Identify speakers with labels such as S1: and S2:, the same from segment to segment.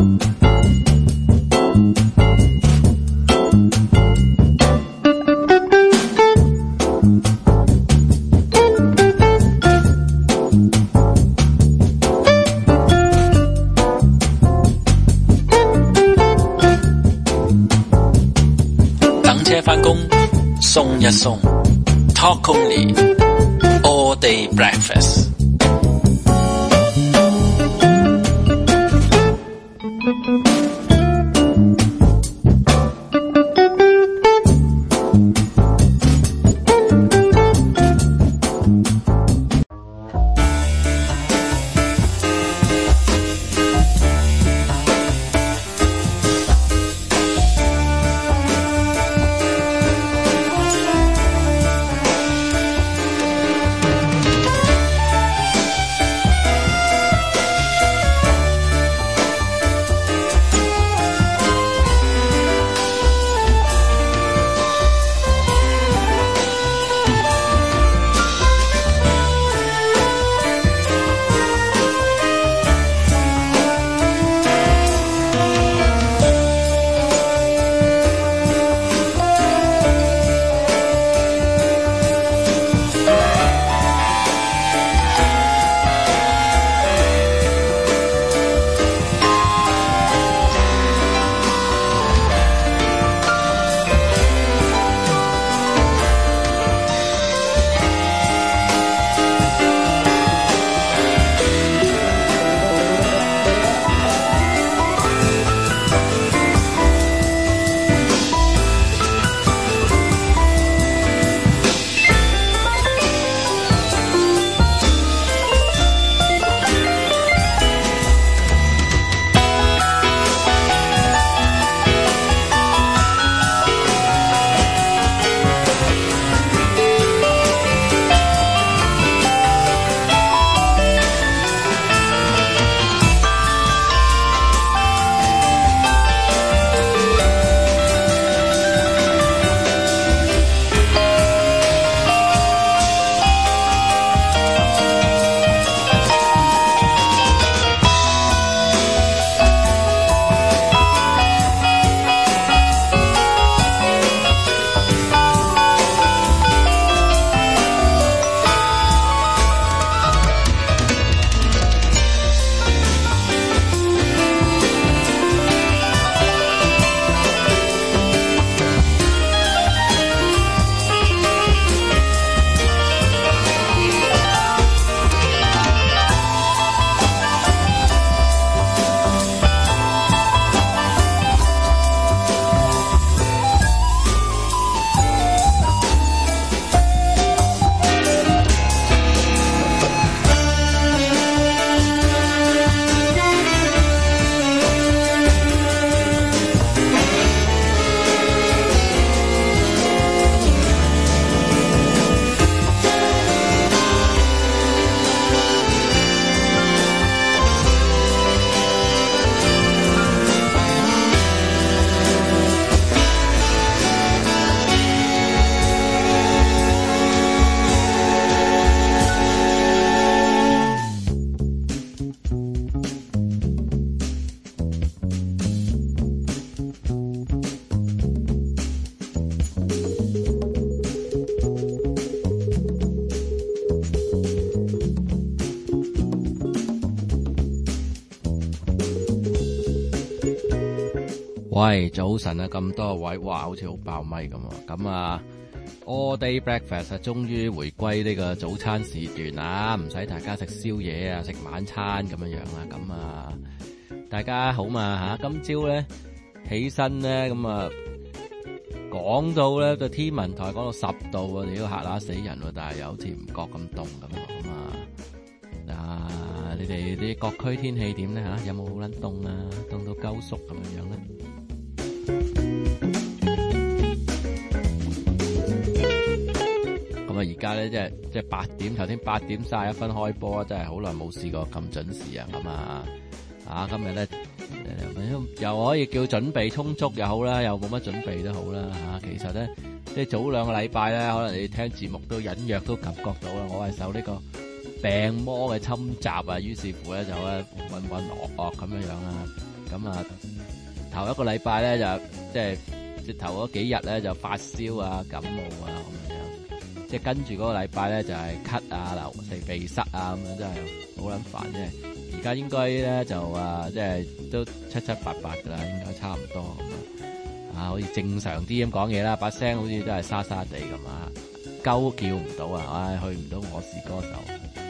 S1: 送一送 Talk only All day breakfast。
S2: 喂，早晨啊，咁多位，哇，好似好爆咪咁啊！咁啊 ，All Day Breakfast 終於回歸呢個早餐時段啦，唔使大家食宵夜啊，食晚餐咁樣樣啦。咁啊，大家好嘛吓？今朝咧起身咧，咁啊講到咧個天文台講到10度啊，你都嚇死人喎！但係又好似唔覺咁凍咁啊！你哋啲各區天氣點咧吓？有冇好撚凍啊？凍到鳩縮咁樣樣咧？咁啊，而家咧即係8點，頭先8點31分開波啊，真係好耐冇試過咁準時啊！咁啊，今日咧又可以叫準備充足又好啦，又冇乜準備都好啦嚇。其實咧，即係早2個禮拜咧，可能你聽節目都隱約都感覺到啦，我係受呢個病魔嘅侵襲啊，於是乎咧就咧渾渾噩噩咁樣樣啦。 咁啊頭一個禮拜咧就即係頭嗰幾日咧就發燒啊、感冒啊咁樣，即係跟住嗰個禮拜咧就係咳啊、鼻塞啊咁樣，真係好撚煩啫。而家應該咧就即係都七七八八噶啦，應該差唔多咁啊，好似正常啲咁講嘢啦，把聲好似都係沙沙地咁啊，鳩叫唔到啊，唉，去唔到我是歌手。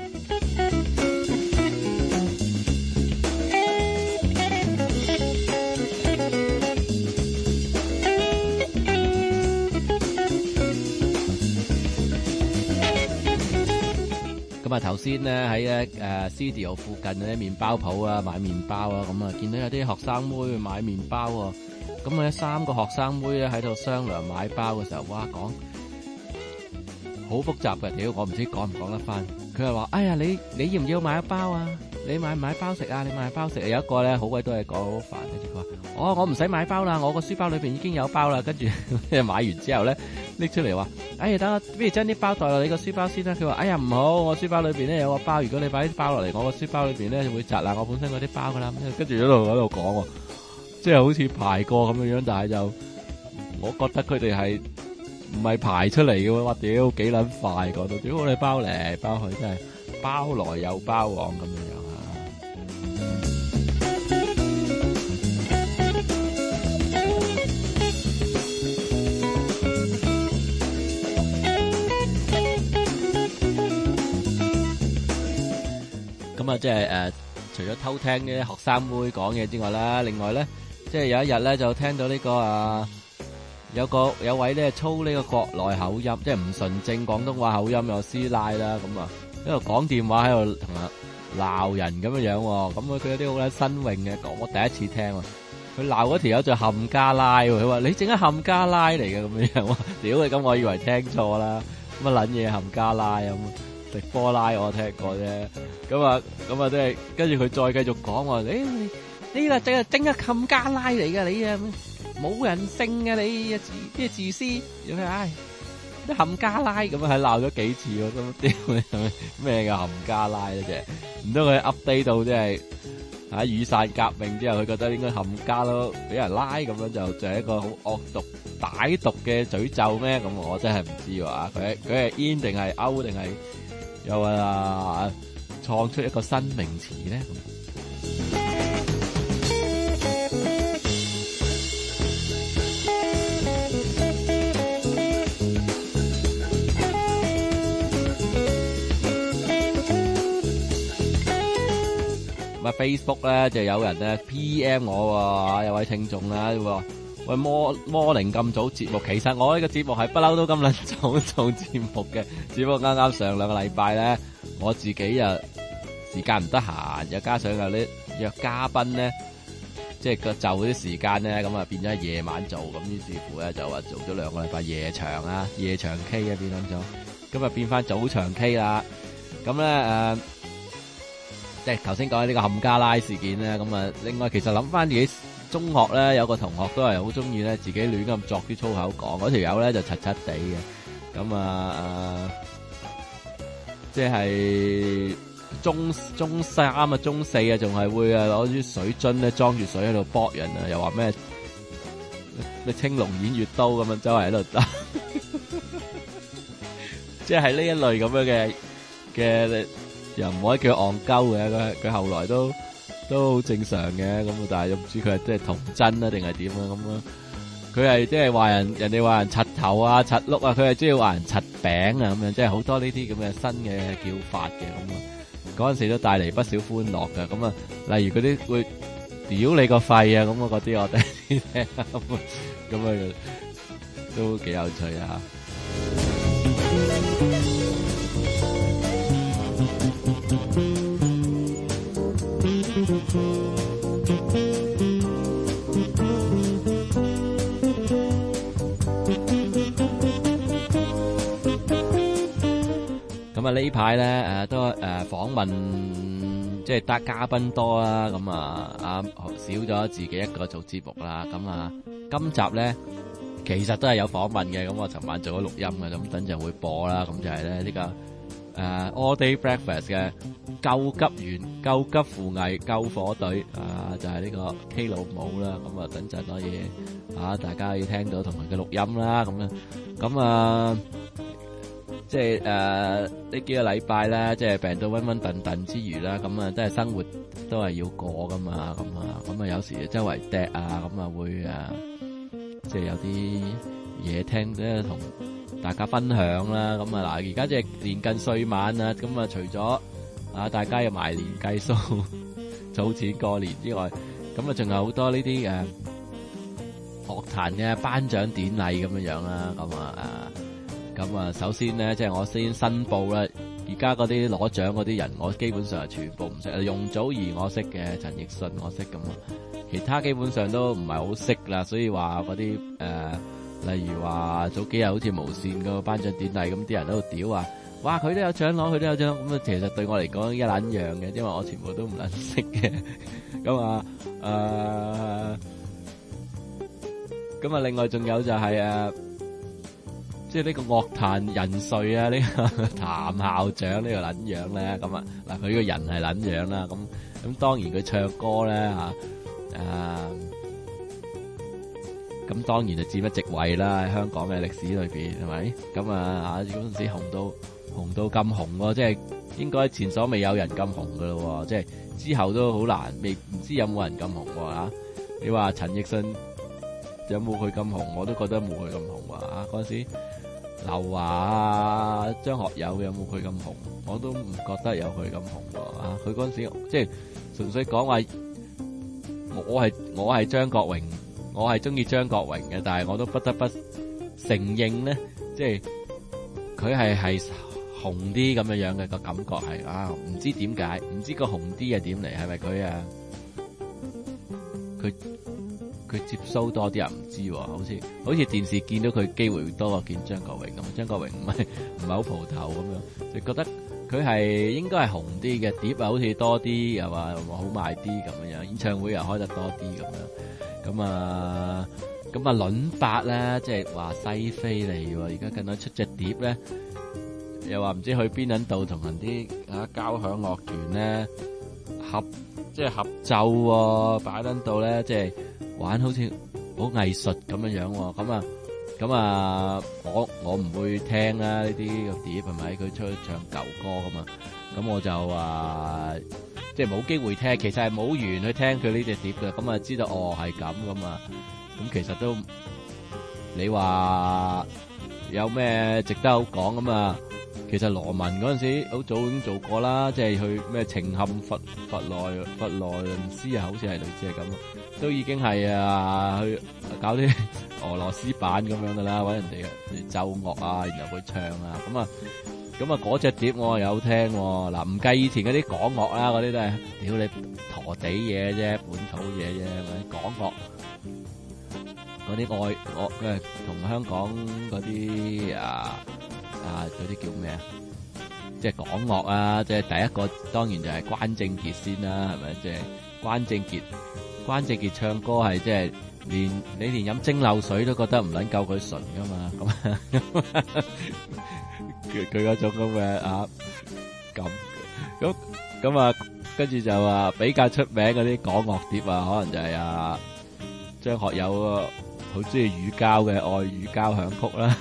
S2: 咁啊頭先咧喺studio 附近嗰啲麵包鋪啊買麵包啊，咁啊見到有啲學生妹去買麵包喎，咁啊3個學生妹咧喺度商量買包嘅時候，哇講好複雜嘅，屌我唔知講唔講得翻。佢係話：哎呀你要唔要買一包啊？你買唔買包食啊？你買包食啊？有一個咧好鬼多嘢講，好煩。跟住佢話：我唔使買包啦，我個書包裏邊已經有包啦。跟住買完之後咧拎出嚟話：哎呀等我不如將啲包袋落你個書包先啦。佢話：哎呀唔好，我書包裏邊咧有個包，如果你擺啲包落嚟，我個書包裏邊咧會砸爛我本身嗰啲包噶啦。跟住喺度講，即係好似排過咁樣樣，但係就我覺得佢哋係唔係排出嚟嘅喎？哇屌幾撚快講到，屌我哋包嚟包去，真係包來又包往咁樣樣啊！咁啊，即係除咗偷聽啲學生妹講嘢之外啦，另外咧，即係有一日咧就聽到呢個有位咧操呢個國內口音，即係唔純正廣東話口音有師奶啦，咁啊喺度講電話喺度同人鬧人咁樣樣喎，咁啊佢有啲好撚新穎嘅講，我第一次聽喎，佢鬧嗰條友就冚家拉喎，佢話你整一冚家拉嚟嘅咁樣樣喎，屌你咁我以為聽錯啦，乜撚嘢冚家拉咁，食波拉我聽過啫，咁啊即係跟住佢再繼續講話，你啦整一冚家拉嚟嘅你啊！冇人性嘅你啊，啲自私，唉，啲冚家拉咁樣係鬧咗幾次喎，都屌你咩嘅冚家拉咧？啫，唔通佢 update 到即係雨傘革命之後，佢覺得應該冚家都俾人拉咁樣就係一個好惡毒歹毒嘅詛咒咩？咁我真係唔知喎，佢係 in 定係 out 定係又創出一個新名詞咧？Facebook 咧就有人咧 PM 我喎，有位聽眾啦，喂morning咁早節目，其實我呢個節目係不嬲都咁撚早做節目嘅，只不過啱啱上2個禮拜咧，我自己又時間唔得閒，又加上有啲約嘉賓咧，即係個就啲時間咧，咁啊變咗夜晚做，咁於是乎咧就話做咗2個禮拜夜場K 啊變咗，咁啊變翻早場 K 啦，咁咧即係頭先講呢個冚家拉事件咧，咁啊，另外其實諗翻自己中學咧，有個同學都係好中意咧，自己亂咁作啲粗口講，嗰條友咧就柒柒地嘅，咁即係中3啊、中4啊，仲係會攞啲水樽咧裝住水喺度搏人啊，又話咩青龍偃月刀咁樣周圍喺度打，即係呢一類咁樣嘅。又唔可以叫佢戇鳩嘅，佢後來都好正常嘅，咁但係又唔知佢係即係童真啊定係點啊咁啊？佢係即係話人哋話人柒頭啊、柒碌啊，佢係中意話人柒餅啊咁樣，即係好多呢啲咁嘅新嘅叫法嘅咁啊。嗰陣時都帶嚟不少歡樂嘅，咁啊，例如嗰啲會屌你個肺啊咁啊嗰啲，我第一次聽咁啊都幾有趣啊！咁啊呢排咧都訪問即係得嘉賓多啦，咁少咗自己一個做節目啦。咁今集咧其實都係有訪問嘅，咁我尋晚做咗錄音嘅，咁等陣會播啦。咁就係咧呢個 All Day Breakfast 嘅救急員、救急扶危、救火隊就係呢個 K 老母啦。咁啊，等陣可以大家要聽到同佢嘅錄音啦。咁啊，即係呢幾個禮拜咧，即係病到暈暈頓頓之餘啦，咁啊，即係生活都係要過噶嘛。咁啊，有時周圍趯咁啊會即係有啲嘢聽咧同大家分享啦。咁啊嗱，而家即係年近歲晚啦，咁啊除咗大家要埋年計數儲錢過年之外，咁啊仲有好多呢啲樂壇嘅頒獎典禮咁樣啦。咁啊首先咧，即係我先申報啦，而家嗰啲攞獎嗰啲人，我基本上係全部唔識。容祖兒我識嘅，陳奕迅我識咁啊，其他基本上都唔係好識啦。所以話嗰啲例如話早幾日好似無線個頒獎典禮咁，啲人喺度屌啊，哇佢都有獎攞，佢都有獎，咁啊其實對我嚟講一撚樣嘅，因為我全部都唔撚識嘅。咁啊另外仲有就係即係呢個樂壇人瑞啊，呢個譚校長呢個撚樣咧，咁啊嗱佢個人係撚樣啦，咁當然佢唱歌咧咁當然就佔一席位啦，喺香港嘅歷史裏邊係咪？咁嗰陣時紅到咁紅喎，即係應該前所未有人咁紅噶咯喎，即係之後都好難，唔知有冇人咁紅喎嚇。你話陳奕迅有冇佢咁紅？我都覺得冇佢咁紅喎嚇。嗰陣時劉華啊、張學友有冇佢咁紅？我都唔覺得有佢咁紅喎嚇。佢嗰陣時即係純粹講話，我係張國榮。我係中意張國榮嘅，但係我都不得不承認咧，即係佢係紅啲咁樣嘅個感覺係唔知點解，唔知個紅啲係點嚟，係咪佢接 show 多啲人唔知喎，好似電視見到佢機會多過見張國榮咁，張國榮唔係好蒲頭咁樣，就覺得佢係應該係紅啲嘅，碟好似多啲，又話好賣啲咁樣，演唱會又開得多啲咁樣。咁啊，倫伯咧，即係話西非嚟喎，而家近到出隻碟咧，又話唔知去邊撚度同人啲交響樂團咧合奏喎，擺撚到咧，即係玩好似好藝術咁樣喎。咁啊，我唔會聽啦，呢啲個碟係咪？佢出去唱舊歌噶嘛，咁我就即係冇機會聽，其實係冇緣去聽佢呢隻碟嘅，咁啊知道係咁咁啊，咁其實都你話有咩值得好講咁啊？其實羅文嗰陣時好早已經做過啦，即係去咩情陷佛羅倫斯啊，好似係類似係咁，都已經係去搞啲俄羅斯版咁樣噶啦，搵人哋嘅奏樂啊，然後去唱啊，咁啊嗰隻碟我有聽嗱，唔計以前嗰啲港樂啦，嗰啲都係屌你陀地嘢啫，本土嘢啫，港樂嗰啲外樂同香港嗰啲嗰啲叫咩啊？即係港樂啊！即係第一個當然就係關正傑先啦，係咪？即係關正傑唱歌係即係你連飲蒸餾水都覺得唔撚夠佢純噶嘛？咁佢嗰種咁嘅咁啊，跟住就話比較出名嗰啲港樂碟啊，可能就係張學友好中意乳膠嘅《愛與交響曲》啦。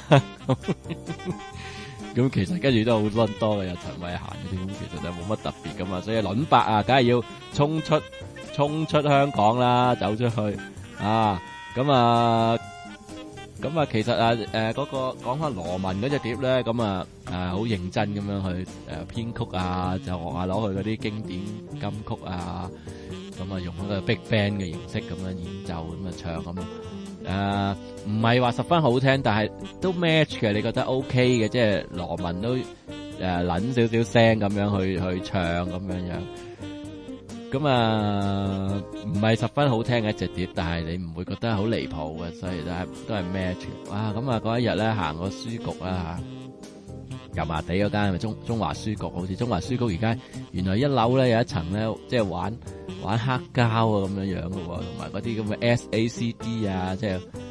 S2: 咁其實跟住都好多嘅，有陳慧嫻嗰啲，咁其實就冇乜特別噶嘛。所以倫伯梗係要衝出香港啦，走出去咁啊，其實嗰個講翻羅文嗰隻碟咧，咁好認真咁樣去編曲就學下攞佢嗰啲經典金曲咁用嗰個 big band 嘅形式咁樣演奏咁唱咁唔係話十分好聽，但係都 match 嘅，你覺得 OK 嘅，即係羅文都撚少少聲咁樣去唱咁樣，咁唔係十分好聽嘅一隻碟，但係你唔會覺得好離譜嘅，所以都係 match。咁嗰一日咧行個書局啦油麻地嗰間係咪中華書局？好似中華書局而家原來一樓咧有一層咧，即係玩黑膠咁樣嘅喎，同埋嗰啲咁嘅 SACD 即係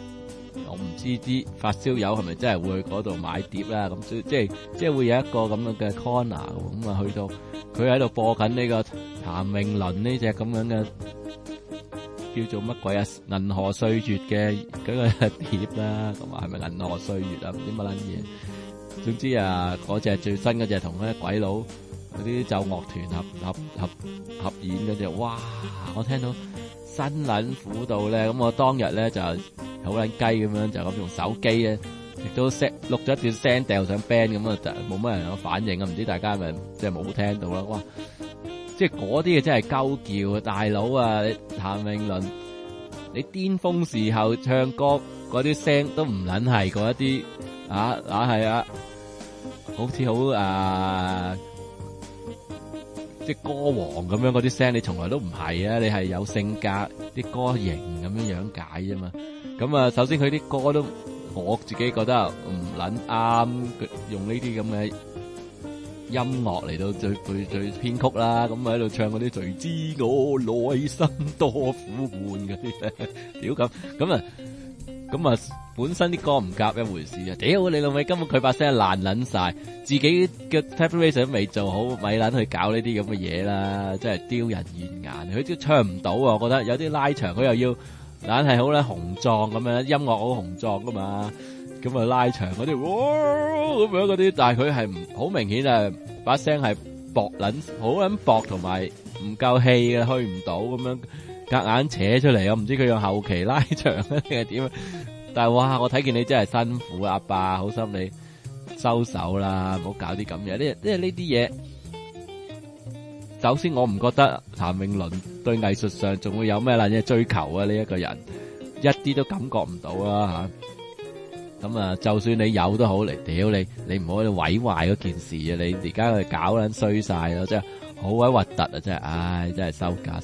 S2: 我唔知啲發燒友係咪真係會去嗰度買碟啦，咁即係會有一個咁樣嘅 corner 咁啊，去到佢喺度播緊呢個譚詠麟呢隻咁樣嘅叫做乜鬼啊銀河歲月嘅嗰個碟啦，咁啊係咪銀河歲月啊唔知乜撚嘢，總之啊嗰隻最新嗰隻同咧鬼佬嗰啲奏樂團合演嗰隻，哇！我聽到新撚苦到咧，咁我當日咧就好撚雞咁樣，就咁用手機咧，亦都錄咗一段聲掉上 band 咁啊，就冇乜人有反應啊，唔知大家係咪即係冇聽到啦？哇！即係嗰啲嘢真係鳩叫啊，大佬啊！譚詠麟，你巔峰時候唱歌嗰啲聲都唔撚係嗰一啲係啊，好似好即係歌王咁樣嗰啲聲，你從來都唔係啊！你係有性格啲歌型咁樣解啫嘛。咁啊，首先佢啲歌都我自己覺得唔撚啱用呢啲咁嘅音樂嚟到最編曲啦。咁喺度唱嗰啲誰知我內心多苦悶嗰啲，屌咁啊！本身啲歌唔夾一回事啊！屌你老味，根本佢把聲爛撚晒，自己嘅 preparation 都未做好，咪撚去搞呢啲咁嘅嘢啦！真係丟人現眼，佢都唱唔到啊！我覺得有啲拉長，佢又要懶係好咧雄壯咁樣，音樂好雄壯噶嘛，咁啊拉長嗰啲，咁樣嗰啲，但係佢係唔好明顯啊，把聲係薄撚，好撚薄同埋唔夠氣嘅，去唔到咁樣。夾硬扯出嚟，我唔知佢用後期拉長定係點，但係哇，我睇見你真係辛苦啊，阿爸，好心你收手啦，唔好搞啲咁嘢。因為呢啲嘢，首先我唔覺得譚詠麟對藝術上仲會有咩撚嘢追求啊，呢一個人一啲都感覺唔到啦吓。咁啊，就算你有都好，嚟屌你唔好去毀壞嗰件事啊！你而家去搞撚衰晒咯，真係好鬼核突啊！真係，唉，真係收價。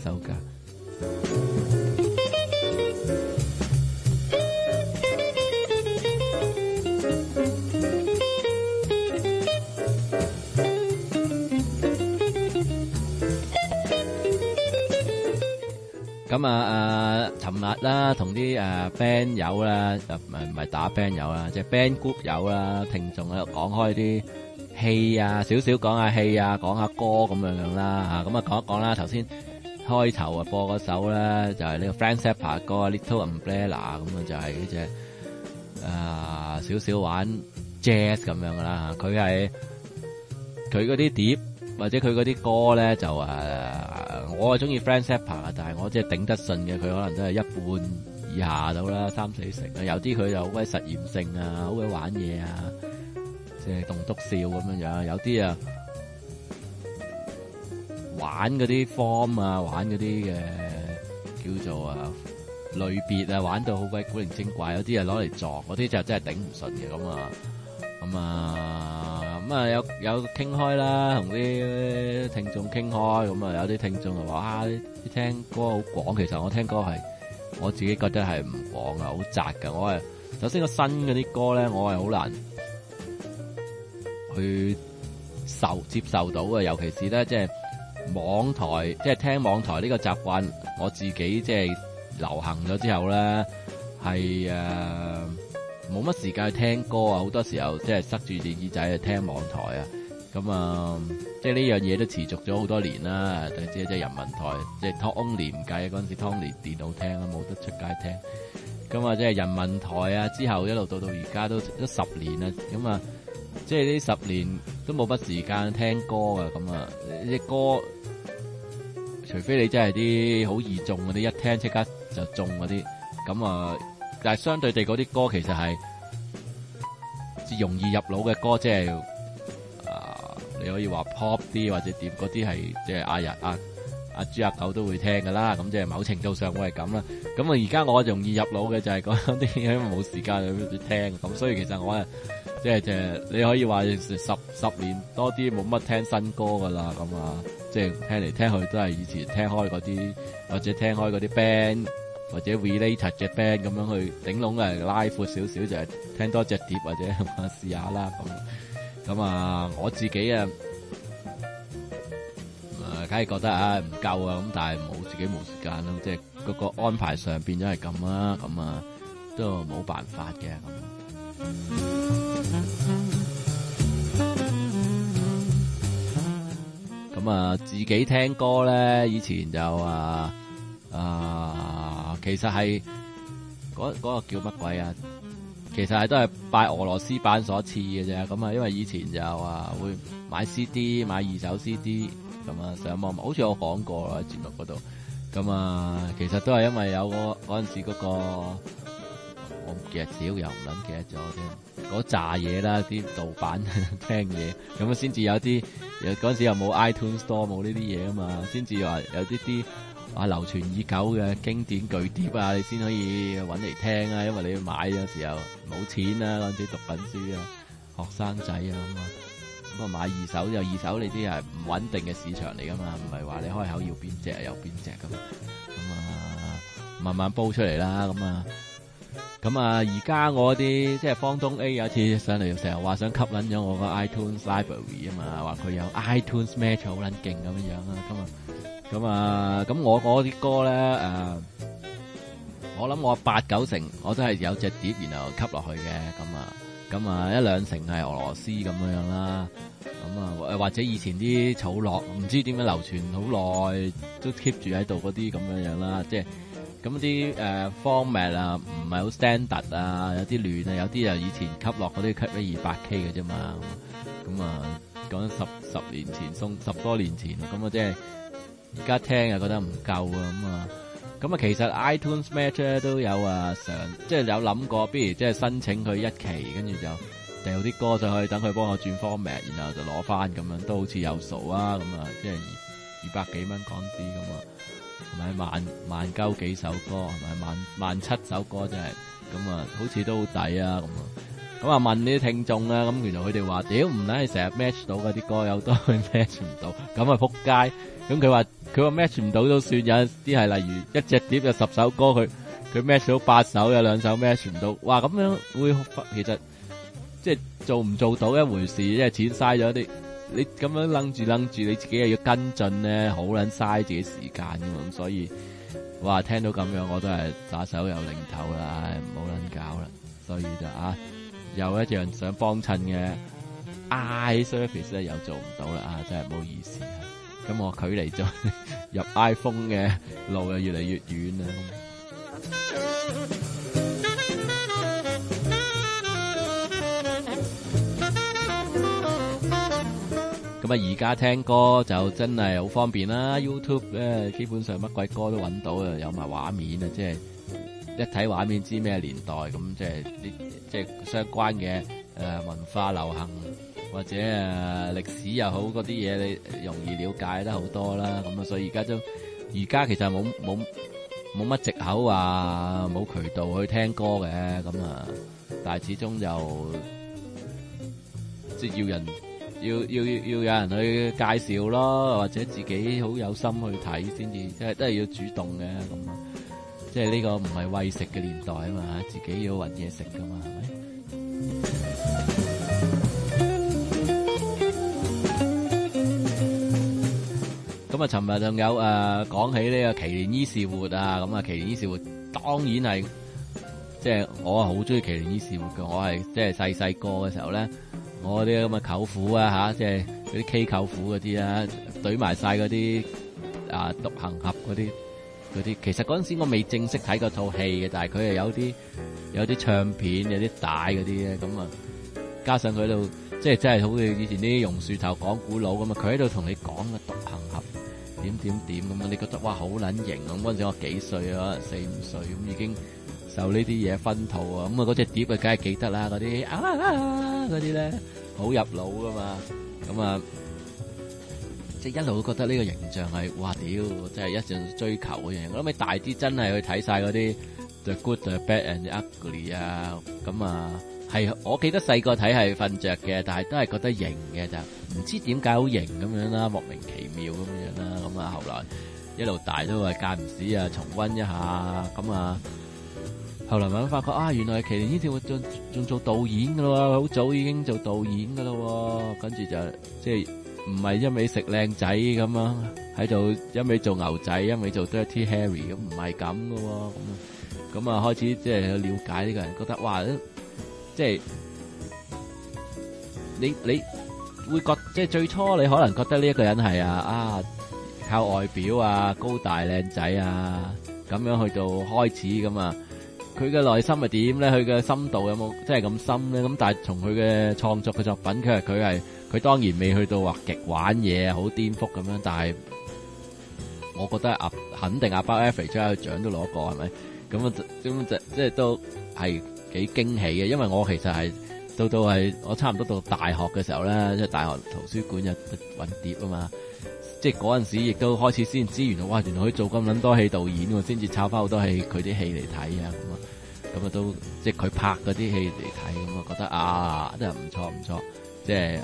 S2: 咁啊，尋日啦，同啲band 友啦，唔係打 band 友啦，即係 band group 友啦，聽眾喺度講開啲戲啊，少少講下戲啊，講下歌咁樣啦嚇，咁啊講一講啦，頭先。開頭播嗰首咧就係呢個 Frank Zappa 歌 Little Umbrella， 咁啊就係呢隻少少玩 jazz 咁樣噶啦嚇，佢嗰啲碟或者佢嗰啲歌咧就我係中意 Frank Zappa， 但係我即係頂得順嘅，佢可能都係一半以下到啦，3-4成啊，有啲佢就好鬼實驗性啊，好鬼玩嘢啊，即係棟篤笑咁樣，有啲玩嗰啲 form 啊，玩嗰啲嘅叫做類別啊，玩到好鬼古靈精怪，有啲攞嚟撞，嗰啲就真係頂唔順嘅咁啊有傾開啦，同啲聽眾傾開，咁啊有啲聽眾就話啲聽歌好廣，其實我聽歌係我自己覺得係唔廣啊，好窄噶。我係首先個新嗰啲歌咧，我係好難去接受到嘅，尤其是咧即係。網台即係聽網台呢個習慣，我自己即係流行咗之後咧，係冇乜時間去聽歌啊！好多時候即係塞住隻耳仔去聽網台啊，咁即係呢樣嘢都持續咗好多年啦。即係人民台，即係 Talk Only 唔計嗰陣時 Talk Only 電腦聽啊，冇得出街聽。咁啊，即係人民台啊，之後一路到而家都10年啦，咁啊。即係呢10年都冇乜時間聽歌㗎，咁啊啲歌，除非你真係啲好易中嗰啲，一聽即刻就中嗰啲，咁啊，但係相對地嗰啲歌其實係容易入腦嘅歌，即係你可以話 pop 啲或者點嗰啲係即係阿豬阿狗都會聽㗎啦，咁即係某程度上會係咁啦。咁啊而家我容易入腦嘅就係嗰啲因為冇時間去聽，咁所以其實我即係你可以話十年多啲冇乜聽新歌噶啦，咁啊，即係聽嚟聽去都係以前聽開嗰啲，或者聽開嗰啲 band 或者 related 嘅 band 咁樣去頂籠嘅拉闊少少，就係聽多隻碟或者試下啦咁啊，我自己梗係覺得唔夠啊，咁但係自己冇時間咯，即係嗰個安排上變咗係咁啦，咁啊。 都冇辦法嘅咁。咁啊，自己聽歌咧，以前就其實係嗰個叫乜鬼啊？其實係都係拜俄羅斯版所賜嘅啫。咁啊，因為以前就會買 CD， 買二手 CD， 咁啊上網，好似我講過啦喺節目嗰度。咁啊，其實都係因為有嗰陣時嗰個，我唔記得少，又唔撚記得咗添。嗰扎嘢啦，啲盜版聽嘢，咁啊先至有啲，嗰陣時又冇 iTunes Store 冇呢啲嘢啊嘛，先至話有啲流傳已久嘅經典巨碟啊，你先可以揾嚟聽啊，因為你要買嘅時候冇錢啊，嗰陣時讀緊書啊，學生仔啊咁啊買二手有二手，你啲係唔穩定嘅市場嚟噶嘛，唔係話你開口要邊隻有邊隻咁啊慢慢煲出嚟啦，咁啊而家我啲即係方東 A 有次上嚟成日話想吸引咗我個 iTunes Library 啊嘛，話佢有 iTunes Match 好撚勁咁樣啊，咁我啲歌咧我諗我8-9成我都係有隻碟然後吸落去嘅，咁啊1-2成係俄羅斯咁樣啦，咁啊或者以前啲草樂唔知點樣流傳好耐都 keep 住喺度嗰啲咁樣啦，即係咁啲format 啊唔係好 standard 啊，有啲亂啊，有啲就以前吸落嗰啲吸咗 200K 嘅啫嘛，咁啊講10年前10多年前，咁啊即係而家聽又覺得唔夠啊，咁啊其實 iTunes Match 咧都有即係有諗過，不如即係申請佢1期，跟住就掉啲歌上去，等佢幫我轉 format， 然後就攞翻咁樣，都好似有數啊，咁啊即係200幾蚊港紙咁啊，同埋萬鳩幾首歌，同埋萬7首歌真係，咁啊好似都好抵啊咁啊問啲聽眾啦，咁原來佢哋話屌唔係成日 match 到嗰啲歌，有多佢 match 唔到，咁啊撲街。咁佢話 match 唔到都算，有啲係例如一隻碟有10首歌，佢 match 到8首，有2首 match 唔到，哇咁樣會其實即係做唔做到一回事，即係錢嘥咗啲，你咁樣楞住，你自己又要跟進咧，好撚嘥自己時間㗎嘛，咁所以哇聽到咁樣我都係打手有擰頭啦，唉唔好撚搞啦，所以就有一樣想幫襯嘅 iService 咧又做唔到啦，真係唔好意思。咁我距離咗入 iPhone 嘅路又越嚟越遠啦。咁啊，而家聽歌就真係好方便啦。YouTube 咧，基本上乜鬼歌都揾到啊，有埋畫面啊，即係一睇畫面知咩年代咁，即係相關嘅文化流行。或者歷史又好嗰啲嘢，你容易了解得好多啦。咁啊，所以而家其實冇乜藉口話冇渠道去聽歌嘅。咁啊，但係始終就即係要有人去介紹咯，或者自己好有心去睇先至，即係都係要主動嘅。咁啊，即係呢個唔係餵食嘅年代啊嘛，自己要搵嘢食噶嘛，係咪？咁啊，尋日仲有講起呢個奇連伊士活啊，咁啊，奇連伊士活當然係即係我好中意奇連伊士活嘅，我係即係細個嘅時候咧，我啲咁嘅舅父啊即係嗰啲 K 舅父嗰啲啊，懟埋晒嗰啲獨行俠嗰啲，其實嗰陣時我未正式睇過套戲嘅，但係佢係有啲唱片，有啲帶嗰啲咧，咁啊，加上佢喺度即係真係好似以前啲榕樹頭講古佬咁啊，佢喺度同你講嘅獨行俠。點咁啊？你覺得哇好撚型咁？嗰陣時我幾歲啊？可能4-5歲咁已經受呢啲嘢熏陶啊！咁啊嗰隻碟啊，梗係記得啦！嗰啲嗰啲咧好入腦噶嘛！咁啊，即係一路都覺得呢個形象係哇屌，真係一直追求嗰樣嘢。我諗你大啲真係去睇晒嗰啲 The Good, The Bad and The Ugly 啊！咁啊係，我記得細個睇係瞓着嘅，但係都係覺得型嘅就。唔知點解好型咁樣啦，莫名其妙咁樣啦，咁啊後來一路大都係間唔時重溫一下，咁啊後來慢慢發覺原來奇連伊士活仲做導演噶咯，好早已經做導演噶咯，跟住就即係唔係一味食靚仔咁啊，喺度一味做牛仔，一味做 Dirty Harry 咁，唔係咁㗎喎。咁啊開始即係去了解呢個人，覺得哇，即係你會覺即係最初你可能覺得呢一個人係靠外表啊高大靚仔啊咁樣去到開始咁啊，佢嘅內心係點咧？佢嘅深度有冇即係咁深咧？咁但係從佢嘅創作嘅作品，佢當然未去到話極玩嘢好顛覆咁樣，但係我覺得肯定Above Average 佢獎都攞過係咪？咁即係都係幾驚喜嘅，因為我其實係到係我差唔多到大學嘅時候咧，即係大學圖書館有揾碟啊嘛，即係嗰陣時亦都開始先知原來佢做咁撚多戲導演喎，先至抄翻好多戲佢啲戲嚟睇啊咁啊都即係佢拍嗰啲戲嚟睇咁啊，覺得真係唔錯，即係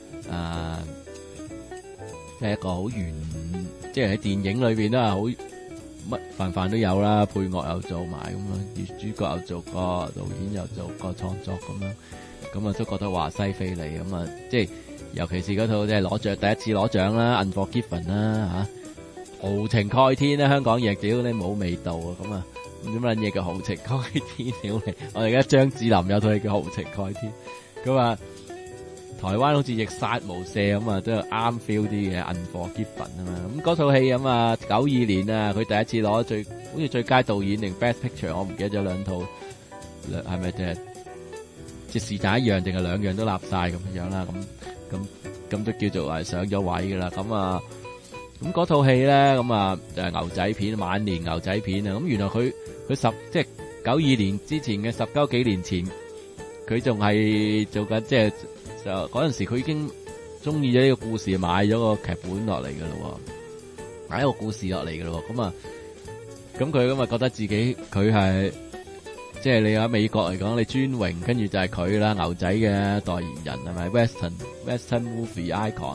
S2: 即係一個好完，即係喺電影裏邊都係好乜凡都有啦，配樂又做埋咁樣，主角又做過，導演又做過創作咁樣，咁啊都覺得話西非利咁啊，即係尤其是嗰套即係攞獎第一次攞獎啦， Unforgiven 啦豪情蓋天啦，香港譯屌你冇味道啊，咁啊點乜嘢叫豪情蓋天屌你？我哋而家張智霖有套戲叫豪情蓋天，咁啊台灣好似亦殺無赦咁啊，都係啱 feel 啲嘅 Unforgiven 啊嘛，咁嗰套戲咁啊92年啊，佢第一次攞好似最佳導演定 Best Picture， 我唔記得咗兩套係咪即係是但一樣定係兩樣都立晒咁樣啦，咁都叫做係上咗位噶啦，咁嗰套戲咧咁啊就係牛仔片，晚年牛仔片啊，咁原來佢即係92年之前嘅10幾年前，佢仲係做緊即係。就嗰陣時佢已經中意咗呢個故事，買咗個劇本落嚟噶咯，買一個故事落嚟噶咯，咁佢咁啊覺得自己佢係即係你喺美國嚟講，你尊榮，跟住就係佢啦，牛仔嘅代言人係咪 Western movie icon，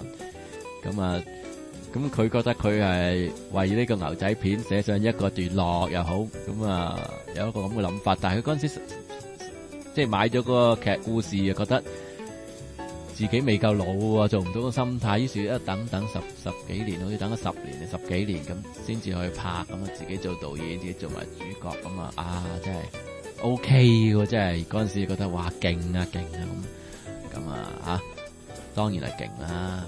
S2: 咁佢覺得佢係為呢個牛仔片寫上一個段落又好，咁啊有一個咁嘅諗法，但係佢嗰陣時即係買咗個劇故事啊，覺得自己未夠老喎，做唔到個心態，於是一等十幾年，好似等咗10年定10幾年咁，先至去拍，咁啊自己做導演，自己做埋主角咁啊，真係 OK 喎，真係嗰陣時覺得哇勁啊咁啊當然係勁啦。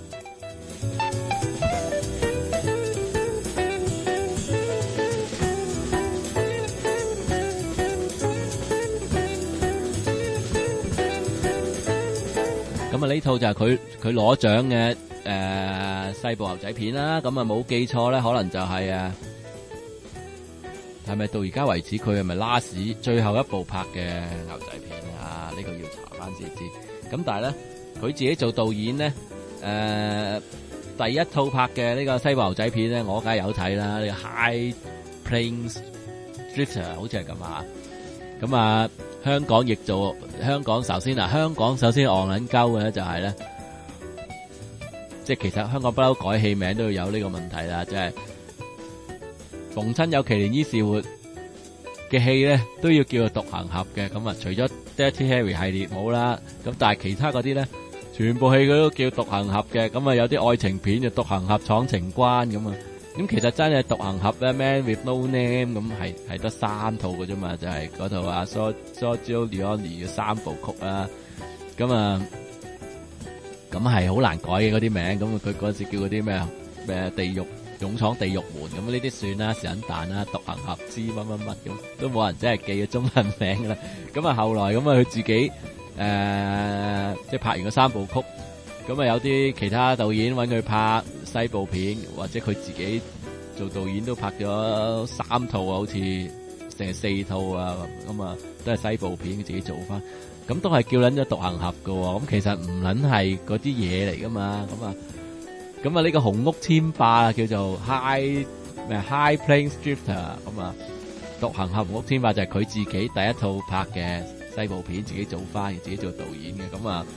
S2: 咁啊呢套就係佢攞獎嘅西部牛仔片啦，咁啊冇記錯咧，可能就係咪到而家為止佢係咪 last 最後一部拍嘅牛仔片啊？呢個要查翻先知。咁但係咧佢自己做導演咧，第一套拍嘅呢個西部牛仔片咧，我梗係有睇啦，呢個 High Plains Drifter 好似係咁啊。咁啊香港亦做香港首先戇撚鳩嘅咧就係咧，即係其實香港不嬲改戲名都要有呢個問題啦，即係逢親有奇連伊士活嘅戲咧都要叫做獨行俠嘅，咁啊除咗 Dirty Harry 系列冇啦，咁但係其他嗰啲咧全部戲佢都叫獨行俠嘅，咁啊有啲愛情片就獨行俠闖情關咁啊。咁其實真係獨行俠咧 Man with No Name 咁係得3套嘅啫嘛，就係嗰套啊 Sergio Leone 嘅3部曲啦，咁係好難改嘅嗰啲名，咁佢嗰陣時叫嗰啲咩地獄勇闖地獄門咁呢啲算啦，是撚蛋啦，獨行俠之乜咁都冇人真係記嘅中文名㗎啦，咁啊後來咁啊佢自己即係拍完個3部曲。咁啊有啲其他導演揾佢拍西部片，或者佢自己做導演都拍咗3套啊，好似成4套啊，咁啊都係西部片自己做翻，咁都係叫撚咗獨行俠㗎喎，咁其實唔撚係嗰啲嘢嚟噶嘛，咁啊呢個紅屋簽霸啊叫做 High Plains Drifter， 咁啊獨行俠紅屋簽霸就係佢自己第一套拍嘅西部片，自己做翻，自己做導演嘅，咁啊。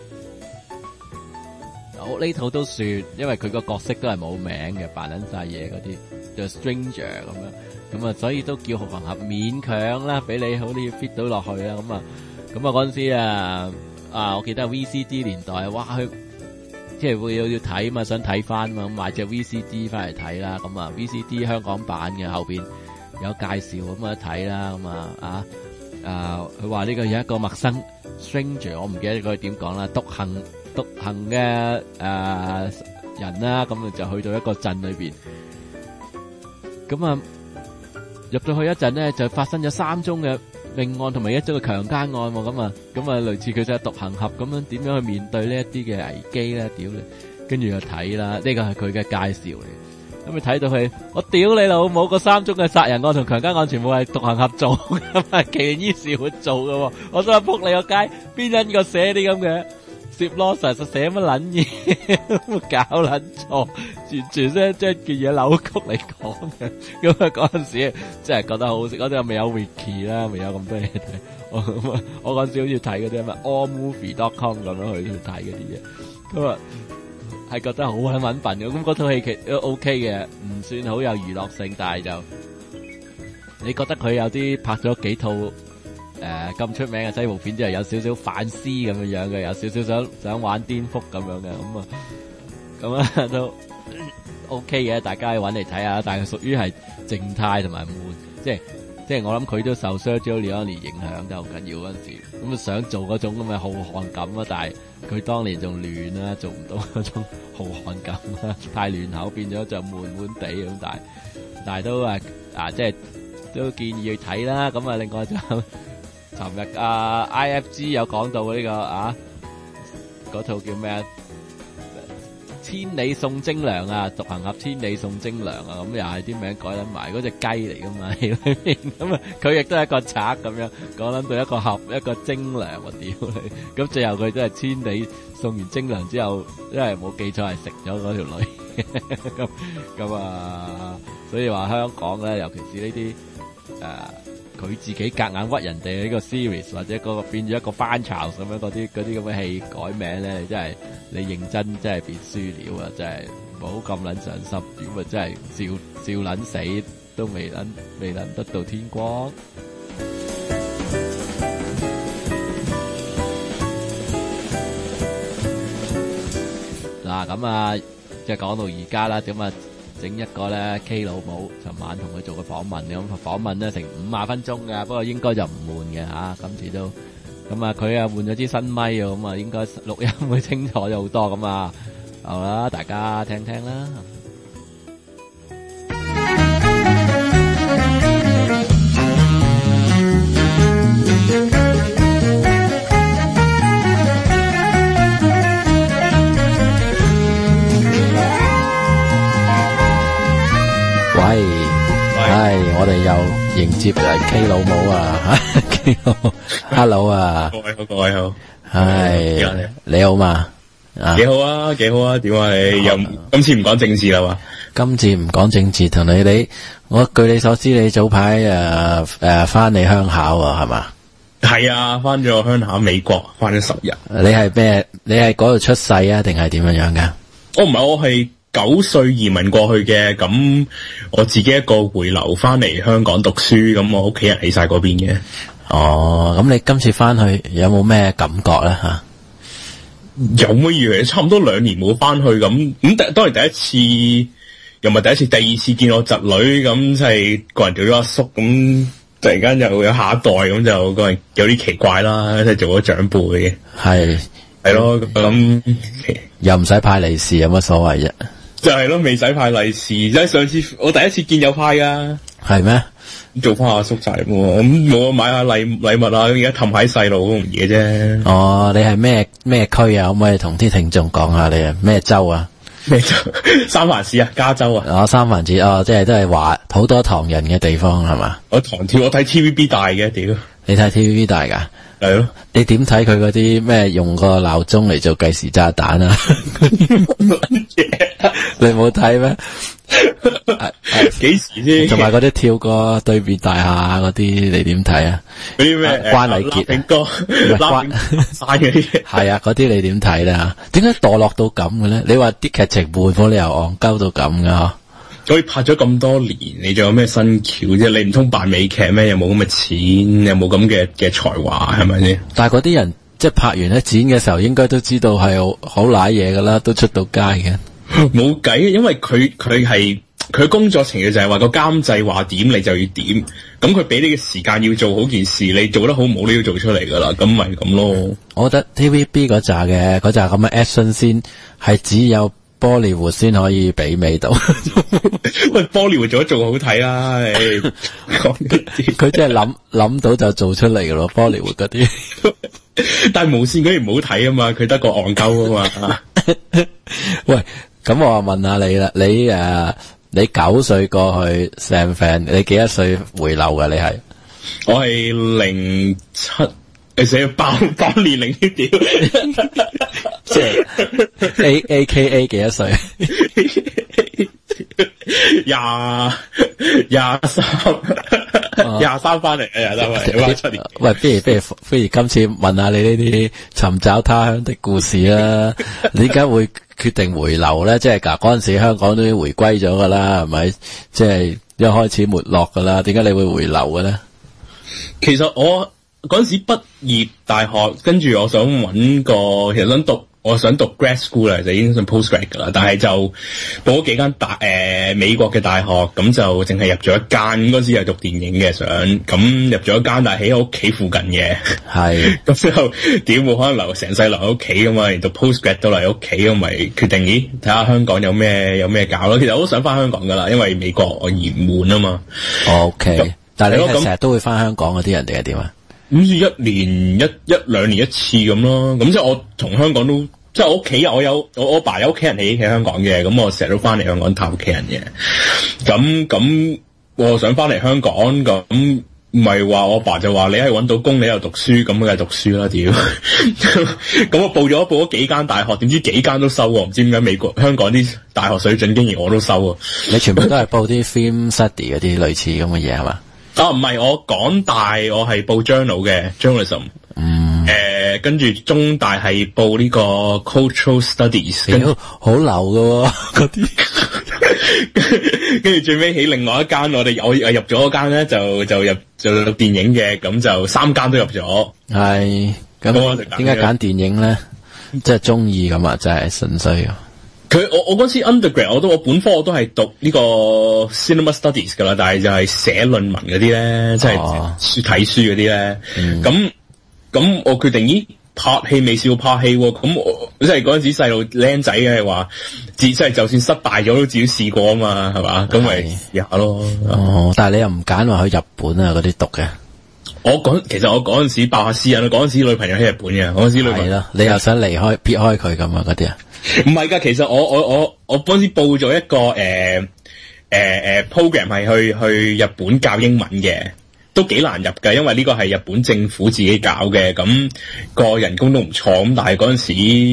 S2: 好呢套都算，因為佢個角色都係冇名嘅，扮撚晒嘢嗰啲，叫 Stranger 咁啊，所以都叫獨行俠勉強啦，俾你好啲 fit 到落去啦，咁啊嗰陣時我記得 VCD 年代，哇佢即係會要睇嘛，想睇翻嘛，咁買隻 VCD 翻嚟睇啦。咁啊 VCD 香港版嘅後邊有介紹咁啊睇啦。咁佢話呢個有一個陌生 stranger， 我唔記得佢點講啦，獨行嘅人啦，咁啊就去到一個鎮裏邊，咁啊入到去一陣咧，就發生咗3宗嘅命案同埋1宗嘅強姦案喎。咁啊類似佢就係獨行俠咁樣，點樣去面對呢一啲嘅危機咧？屌你，跟住就睇啦，呢個係佢嘅介紹嚟。咁你睇到佢，我屌你老母，個3宗嘅殺人案同強姦案全部係獨行俠做，咁啊奇人異事會做嘅。我想扑你個街，邊人個寫啲咁嘅？接 loss 實寫乜撚嘢，搞撚錯，完全將件嘢扭曲嚟講嘅。咁啊嗰陣時真係覺得好食，嗰陣未有 wiki 啦，未有咁多嘢睇。我嗰陣時好似睇嗰啲咩 allmovie.com 咁樣去睇嗰啲嘢，咁啊係覺得好揾笨嘅。咁嗰套戲其實都 OK 嘅，唔算好有娛樂性，但係就你覺得佢有啲拍咗幾套咁出名嘅西部片，之後有少少反思咁樣嘅，有少少想玩顛覆咁樣嘅，咁啊都 OK 嘅，大家揾嚟睇下。但係屬於係靜態同埋悶，即係我諗佢都受 Sergio Leone 影響得好緊要嗰陣時，咁想做嗰種咁嘅浩瀚感啊，但係佢當年仲亂啦，做唔到嗰種浩瀚感啦，太亂口變咗就悶地咁，但係都即係都建議去睇啦。咁啊，另外就尋日IFG 有講到呢個嗰套叫咩千里送精良啊，獨行俠千里送精良啊，咁又係啲名改撚埋，嗰隻雞嚟噶嘛，咁啊佢亦都係一個賊咁樣，講撚到一個俠一個精良，我屌你，咁最後佢都係千里送完精良之後，因為冇記錯係食咗嗰條女，咁所以話香港咧，尤其是呢啲佢自己夾硬屈人哋呢個 series 或者嗰個變咗一個翻炒咁樣嗰啲咁嘅戲改名咧，真係你認真真係變輸料啊！真係唔好咁撚上心，點啊真係笑撚死都未撚得到天光。嗱咁即係講到而家啦，咁整一個咧 K 老母，尋晚同佢做個訪問，咁訪問咧成50分鐘㗎，不過應該就唔悶嘅嚇，今次都咁佢換咗支新咪喎，咁應該錄音會清楚咗好多咁好啦，大家聽聽啦。我哋又迎接K 老母啊，K 老母 ，Hello 啊，
S3: 各位好，
S2: 係你好嘛？
S3: 幾好啊，點啊你又今次唔講政治啦嘛？
S2: 今次唔講政治，同你我據你所知，你早排翻你鄉下喎，係嘛？
S3: 係啊，翻咗鄉下美國，翻咗10日。
S2: 你係咩？你係嗰度出世啊，定係點樣噶？
S3: 唔係，我係9歲移民過去嘅，咁我自己一個回流翻嚟香港讀書，咁我屋企人喺晒嗰邊嘅。
S2: 哦，咁你今次翻去有冇咩感覺咧吓？
S3: 有乜嘢？差唔多2年冇翻去咁當然第一次又唔係第一次，第二次見我侄女，咁就係個人做咗阿叔，咁突然間又有下一代，咁就個人有啲奇怪啦，即係做咗長輩嘅。係咯，咁
S2: 又唔使派利是，有乜所謂啫？
S3: 就係咯，未使派利是，即係上次我第一次見有派噶。係
S2: 咩？
S3: 做翻阿叔仔咁冇買下禮物啊，而家氹喺細路好容易嘅啫。
S2: 哦，你係咩區啊？可唔可以同啲聽眾講下你係咩州啊？
S3: 咩州？三藩市啊，加州啊。
S2: 哦，三藩市哦，即係都係話好多唐人嘅地方係嘛？
S3: 我唐跳，我睇 TVB 大嘅，屌！
S2: 你睇 TVB 大噶？
S3: 係咯。
S2: 你點睇佢嗰啲咩用個鬧鐘嚟做計時炸彈啊？你冇睇咩？
S3: 幾時先？
S2: 同埋嗰啲跳過對面大廈嗰啲，你點睇啊？
S3: 嗰啲咩？
S2: 關禮傑
S3: 歌，關山嗰啲。
S2: 係啊，嗰啲你點睇咧？點解墮落到咁嘅咧？你話啲劇情悶，冇理由戇鳩到咁噶？
S3: 所以拍咗咁多年，你仲有咩新橋啫？你唔通扮美劇咩？有冇咁嘅錢？有冇咁嘅才華？係咪先？
S2: 但係嗰啲人即係拍完一剪嘅時候，應該都知道係好瀨嘢噶啦，都出到街嘅。
S3: 冇計，因為佢係佢工作程序就係話個監製話點你就要點，咁佢俾你嘅時間要做好件事，你做得好唔好你要做出嚟噶啦，咁咪咁咯。
S2: 我覺得 TVB 嗰扎咁嘅 action 先係只有波利活先可以媲美到。
S3: 喂，波利活做好睇啦，
S2: 佢真係諗到就做出嚟噶咯，波利活嗰啲。
S3: 但係無線嗰啲唔好睇啊嘛，佢得個戇鳩啊嘛。
S2: 喂，咁我問下你啦，你9歲過去 San Fran， 你幾多歲回流噶？你係？
S3: 我係07，你寫爆年齡啲屌，
S2: 即係 AKA 幾多歲
S3: ？23翻嚟，23年。
S2: 喂，不如今次問下你呢啲尋找他鄉的故事啦。你點解會決定回流咧？即係嗰陣時香港都已經回歸咗噶啦，係咪？即係一開始沒落噶啦，點解你會回流嘅咧？
S3: 其實我嗰陣時畢業大學，跟住我想揾個，其實我想讀 grad school 啦，就已經想 postgrad 噶啦，但係就報咗幾間美國嘅大學，咁就淨係入咗一間。嗰陣時係讀電影嘅想，咁入咗一間，但係喺我屋企附近嘅，係咁之後點冇可能成世留喺屋企噶嘛？連讀 postgrad 都留喺屋企，咁咪決定睇下香港有咩搞咯。其實我都想翻香港噶啦，因為美國我嫌悶啊嘛。
S2: OK，但係你係成日都會翻香港嗰啲人定係點啊？
S3: 咁似一年一兩年一次咁咯，咁即係我同香港都，即係我屋企我爸有屋企人喺香港嘅，咁我成日都翻嚟香港探屋企人嘅。咁我想翻嚟香港，咁唔係話我爸就話你係搵到工，你又讀書，咁梗係讀書啦，屌！咁我報咗幾間大學，點知幾間都收喎，唔知點解香港啲大學水準竟然我都收啊！
S2: 你全部都係報啲 film study 嗰啲類似咁嘅嘢係嘛？
S3: 唔係，我港大我係報 journal 嘅 journalism，跟住中大係報呢個 cultural studies，
S2: 好流㗎嗰啲，
S3: 跟住最尾起另外一間，我入咗嗰間咧就入做電影嘅，咁就3間都入咗。係，咁點解揀電影咧？即係中意咁啊，真係純粹。我嗰時 undergrad 我本科我都係讀呢個 cinema studies 噶啦，但係就係寫論文嗰啲咧，即係睇書嗰啲咧。咁我決定拍戲未試過拍戲喎，咁我即係嗰陣時細路僆仔嘅話，即係就算失敗咗都自己試過啊嘛，係嘛？咁咪試下咯。
S2: 但係你又唔揀話去日本啊嗰啲讀嘅？
S3: 其實我嗰陣時爆下私隱，嗰陣時女朋友喺日本嘅，嗰陣時女朋友。係啦，
S2: 你又想撇開佢咁啊嗰啲啊？
S3: 唔係噶，其實我嗰陣時報咗一個program 係去日本教英文嘅，都幾難入噶，因為呢個係日本政府自己搞嘅，咁個人工都唔錯，咁但係嗰陣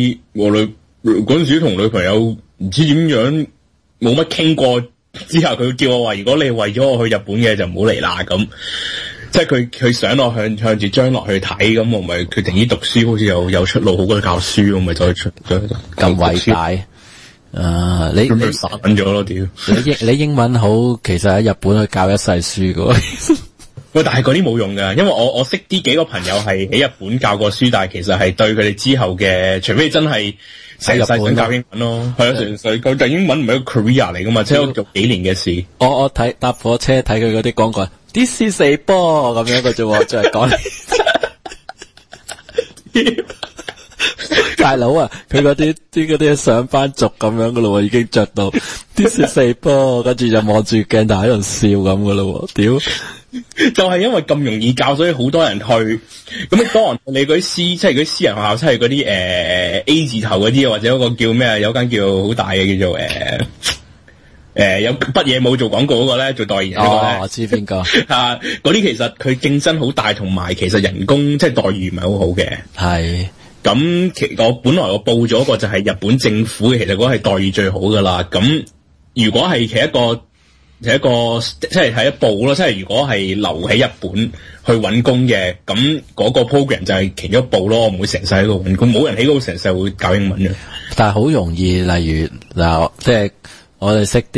S3: 時同女朋友唔知點樣冇乜傾過，之後佢叫我話，如果你為咗我去日本嘅就唔好嚟啦咁。即係佢想我向住將來去睇，咁我咪決定讀書好似有出路，好過教書，我咪再出咗
S2: 咁偉大。你
S3: 散咗咯，屌！
S2: 你英文好，其實喺日本去教一世書噶。
S3: 喂，但係嗰啲冇用噶，因為我識啲幾個朋友係喺日本教過書，但係其實係對佢哋之後嘅，除非真係成世想教英文咯，係啊，成世佢但英文唔係一個 career 嚟噶嘛，即係做幾年嘅事。
S2: 我睇搭火車睇佢嗰啲廣告。This is a ball 咁樣嘅啫，就係講大佬啊，佢嗰啲上班族咁樣嘅咯，已經着到 This is a ball，跟住就望住鏡頭喺度笑咁嘅咯，屌！
S3: 就係因為咁容易教，所以好多人去。咁多人你嗰啲即係嗰啲私人學校，即係嗰啲A 字頭嗰啲，或者嗰個叫咩？有間叫好大嘅叫做有乜嘢冇做廣告嗰個咧，做代言人嗰個咧，
S2: 我知邊個
S3: 嗰啲其實佢競爭好大，同埋其實人工即係待遇唔係好好嘅。係咁，我本來我報咗個就係日本政府嘅，其實嗰個係待遇最好噶啦。咁如果係其一個即係睇一步咯，即係如果係留喺日本去揾工嘅，咁嗰個 program 就係其中一步咯。我唔會成世喺度揾工，冇人喺嗰度成世會教英文嘅。
S2: 但係好容易，例如嗱，即係。我哋識啲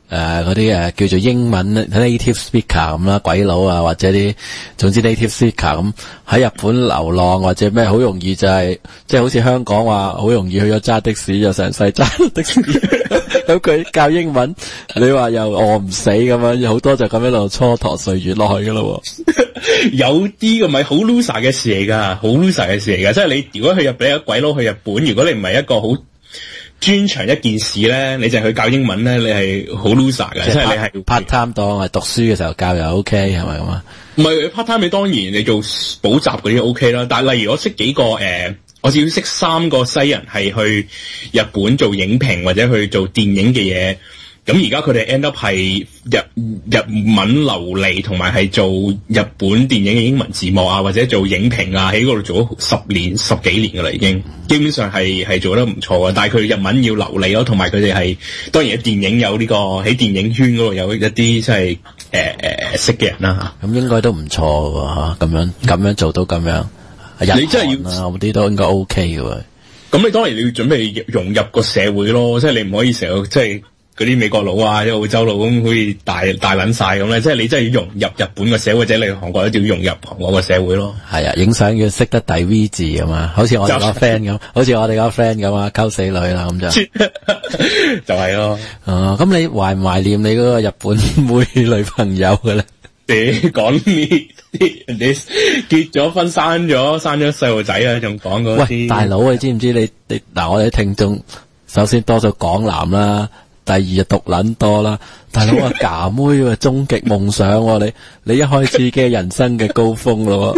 S2: 嗰啲叫做英文 native speaker 咁啦，鬼佬啊或者啲總之 native speaker 咁喺日本流浪或者咩，好容易就係即係好似香港話好容易去咗揸的士就成世揸的士，咁佢教英文，你話又餓唔死咁樣，好多就咁樣度蹉跎歲月落去噶咯。
S3: 有啲咁咪好 loser 嘅事嚟噶，好 loser 嘅事嚟噶，即係你如果去日本，鬼佬去日本，如果你唔係一個好專長一件事咧，你就去教英文咧，你係好 loser 嘅，即係你係
S2: part time 當係讀書嘅時候教又 OK 係咪咁啊？
S3: 唔係 part time，你當然你做補習嗰啲 OK 啦。但係例如我識幾個我只要識3個西人係去日本做影評或者去做電影嘅嘢，咁而家佢哋 end up 係日文流利，同埋係做日本電影嘅英文字幕啊，或者做影評啊，喺嗰度做咗10幾年噶啦，已經基本上係做得唔錯嘅。但係佢日文要流利咯，同埋佢哋係當然喺電影有呢個喺電影圈嗰度有一啲即係識嘅人啦嚇。
S2: 咁應該都唔錯喎嚇，咁樣做到咁樣，
S3: 你真係要
S2: 嗰啲都應該 OK 嘅喎。
S3: 咁你當然你要準備融入個社會咯，即係你唔可以成日即係嗰啲美國佬啊、澳洲佬咁好似大撚晒咁咧，即係你真係要融入日本個社會，或者你韓國一定要融入韓國個社會咯。係啊，
S2: 影相要識得遞 V 字啊嘛，好似我哋個 friend 咁，好似我哋個 friend 咁啊，溝死女啦咁就
S3: 就係咯。
S2: 咁你懷唔懷念你嗰個日本妹女朋友嘅咧？
S3: 你講呢啲人哋結咗婚生咗細路仔啊，仲講嗰啲。
S2: 喂，大佬你知唔知你嗱我哋啲聽眾首先多數港男啦。第二就獨撚多啦，大佬啊，假妹喎，終極夢想喎，你一開始嘅人生嘅高峰咯，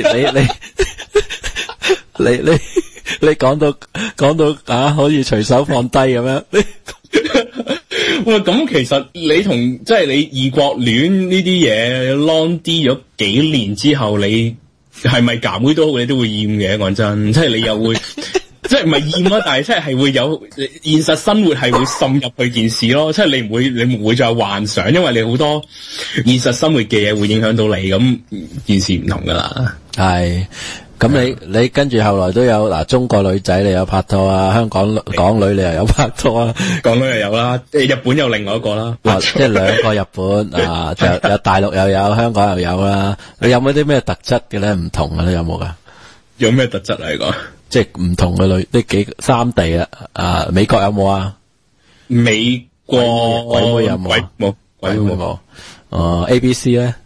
S2: 你講到啊，可以隨手放低咁樣。
S3: 喂，咁其實你同即係你異國戀呢啲嘢 long 啲咗幾年之後，你係咪假妹都好，你都會厭嘅。講真，即係你又會。即係唔係厭咯，但係即係會有現實生活係會滲入去件事咯。即係你唔會再幻想，因為你好多現實生活嘅嘢會影響到你，咁件事唔同噶啦。
S2: 係，咁你跟住後來都有嗱，中國女仔你有拍拖啊，香港港女你又有拍拖啊，
S3: 港女又有啦，日本有另外一個啦，
S2: 即係2個日本啊，就有大陸又有，香港又有啦。你有冇啲咩特質嘅咧？唔同嘅咧有冇噶？
S3: 有咩特質嚟講？
S2: 即係唔同嘅女，呢3地啊，美國有冇啊？
S3: 美國
S2: 鬼妹有冇啊？
S3: 冇，鬼妹冇。
S2: A B C 咧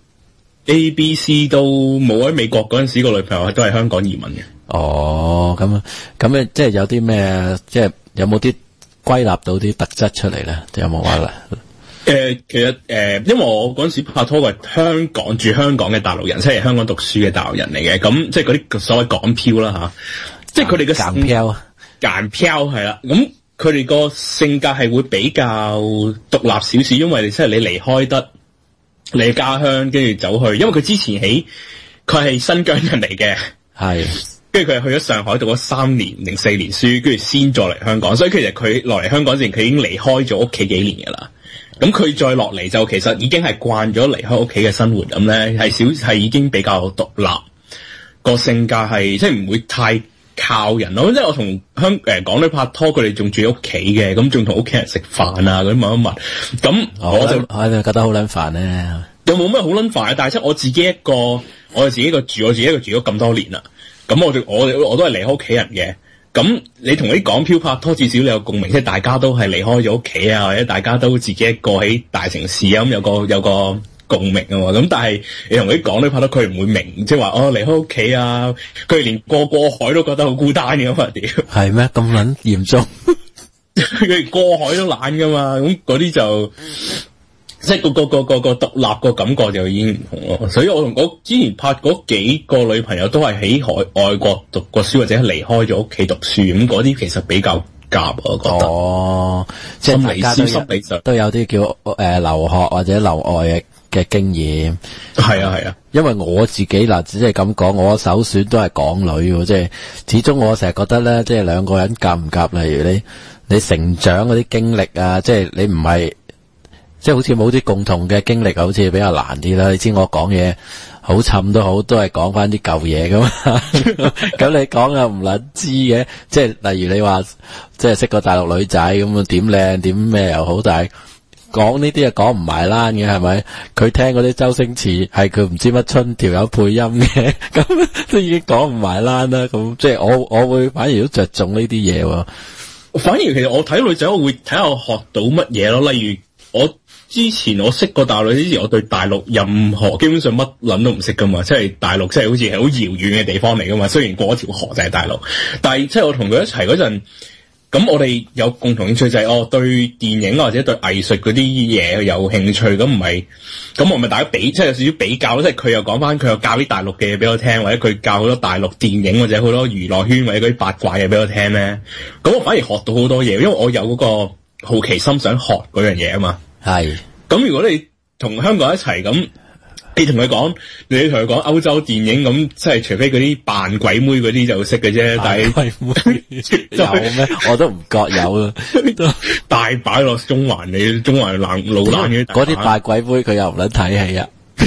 S3: ？A B C 都冇，喺美國嗰陣時個女朋友都係香港移民嘅。
S2: 哦，咁即係有啲咩？即係有冇啲歸納到啲特質出嚟咧？有冇話啦？
S3: 其實因為我嗰陣時拍拖係住香港嘅大陸人，即係香港讀書嘅大陸人嚟嘅，咁即係嗰啲所謂港漂啦吓。即係佢哋嘅
S2: 港漂
S3: 係啦，咁佢哋個性格係會比較獨立少少，因為即係你離開得你嘅家鄉，跟住走去，因為佢之前佢係新疆人嚟嘅，係，跟住佢係去咗上海讀咗3年定4年書，跟住先再嚟香港，所以其實佢落嚟香港之前，佢已經離開咗屋企幾年噶啦。咁佢再落嚟就其實已經係慣咗離開屋企嘅生活，咁咧係已經比較獨立，個性格係即係唔會太靠人咯。即係我同港女拍拖，佢哋仲住喺屋企嘅，咁仲同屋企人食飯啊嗰啲乜乜，咁我就
S2: 覺得好撚煩咧。
S3: 又冇咩好撚煩，但係即係我自己一個住咗咁多年啦，咁我都係離開屋企人嘅。咁你同啲港漂拍拖，至少你有共鳴，即係大家都係離開咗屋企啊，或者大家都自己一個喺大城市啊，咁有個共鳴啊嘛。咁但係你同啲港女拍拖，佢唔會明，即係話離開屋企啊，佢哋連過海都覺得好孤單嘅嘛。屌，係咩咁撚嚴重？佢哋過海都懶噶嘛，咁嗰啲就。即係個獨立個感覺就已經唔同咯，所以我同我之前拍嗰幾個女朋友都係喺外國讀過書或者離開咗屋企讀書，咁嗰啲其實比較夾，我覺得。哦，即係大家都有啲叫留學或者留外嘅經驗。係啊，因為我自己嗱，只係咁講，我首選都係港女喎，即係始終我成日覺得咧，即係兩個人夾唔夾，例如你成長嗰啲經歷啊，即係你唔係。即係好似冇啲共同嘅經歷，好似比較難啲啦。你知我講嘢好沉都好，都係講翻啲舊嘢噶嘛。咁你講又唔撚知嘅，即係例如你話，即係識個大陸女仔咁啊，點靚點咩又好，但係
S4: 講呢啲啊講唔埋欄嘅係咪？佢聽嗰啲周星馳係佢唔知乜春條有配音嘅，咁都已經講唔埋欄啦。咁即係我會反而都着重呢啲嘢喎。
S3: 反而其實我睇女仔，我會睇下我學到乜嘢咯。例如我之前我識過大陸之前，我對大陸任何基本上乜撚都唔識噶嘛，即係大陸即係好似係好遙遠嘅地方嚟噶嘛。雖然過一條河就係大陸，但係即係我同佢一齊嗰陣，咁我哋有共同興趣就係對電影或者對藝術嗰啲嘢有興趣，咁唔係咁我咪大家比，即係有少少比較，即係佢又講翻佢又教啲大陸嘅嘢俾我聽，或者佢教好多大陸電影或者好多娛樂圈或者嗰啲八卦嘢俾我聽咧，咁我反而學到好多嘢，因為我有嗰個好奇心想學嗰樣嘢啊嘛。係，咁如果你同香港一齊咁，你同佢講歐洲電影咁，即係除非嗰啲扮鬼妹嗰啲就識嘅啫，但係鬼妹有咩？我都唔覺有啊，大擺落中環，你中環老爛嘅嗰啲扮鬼妹，佢又唔撚睇戲啊，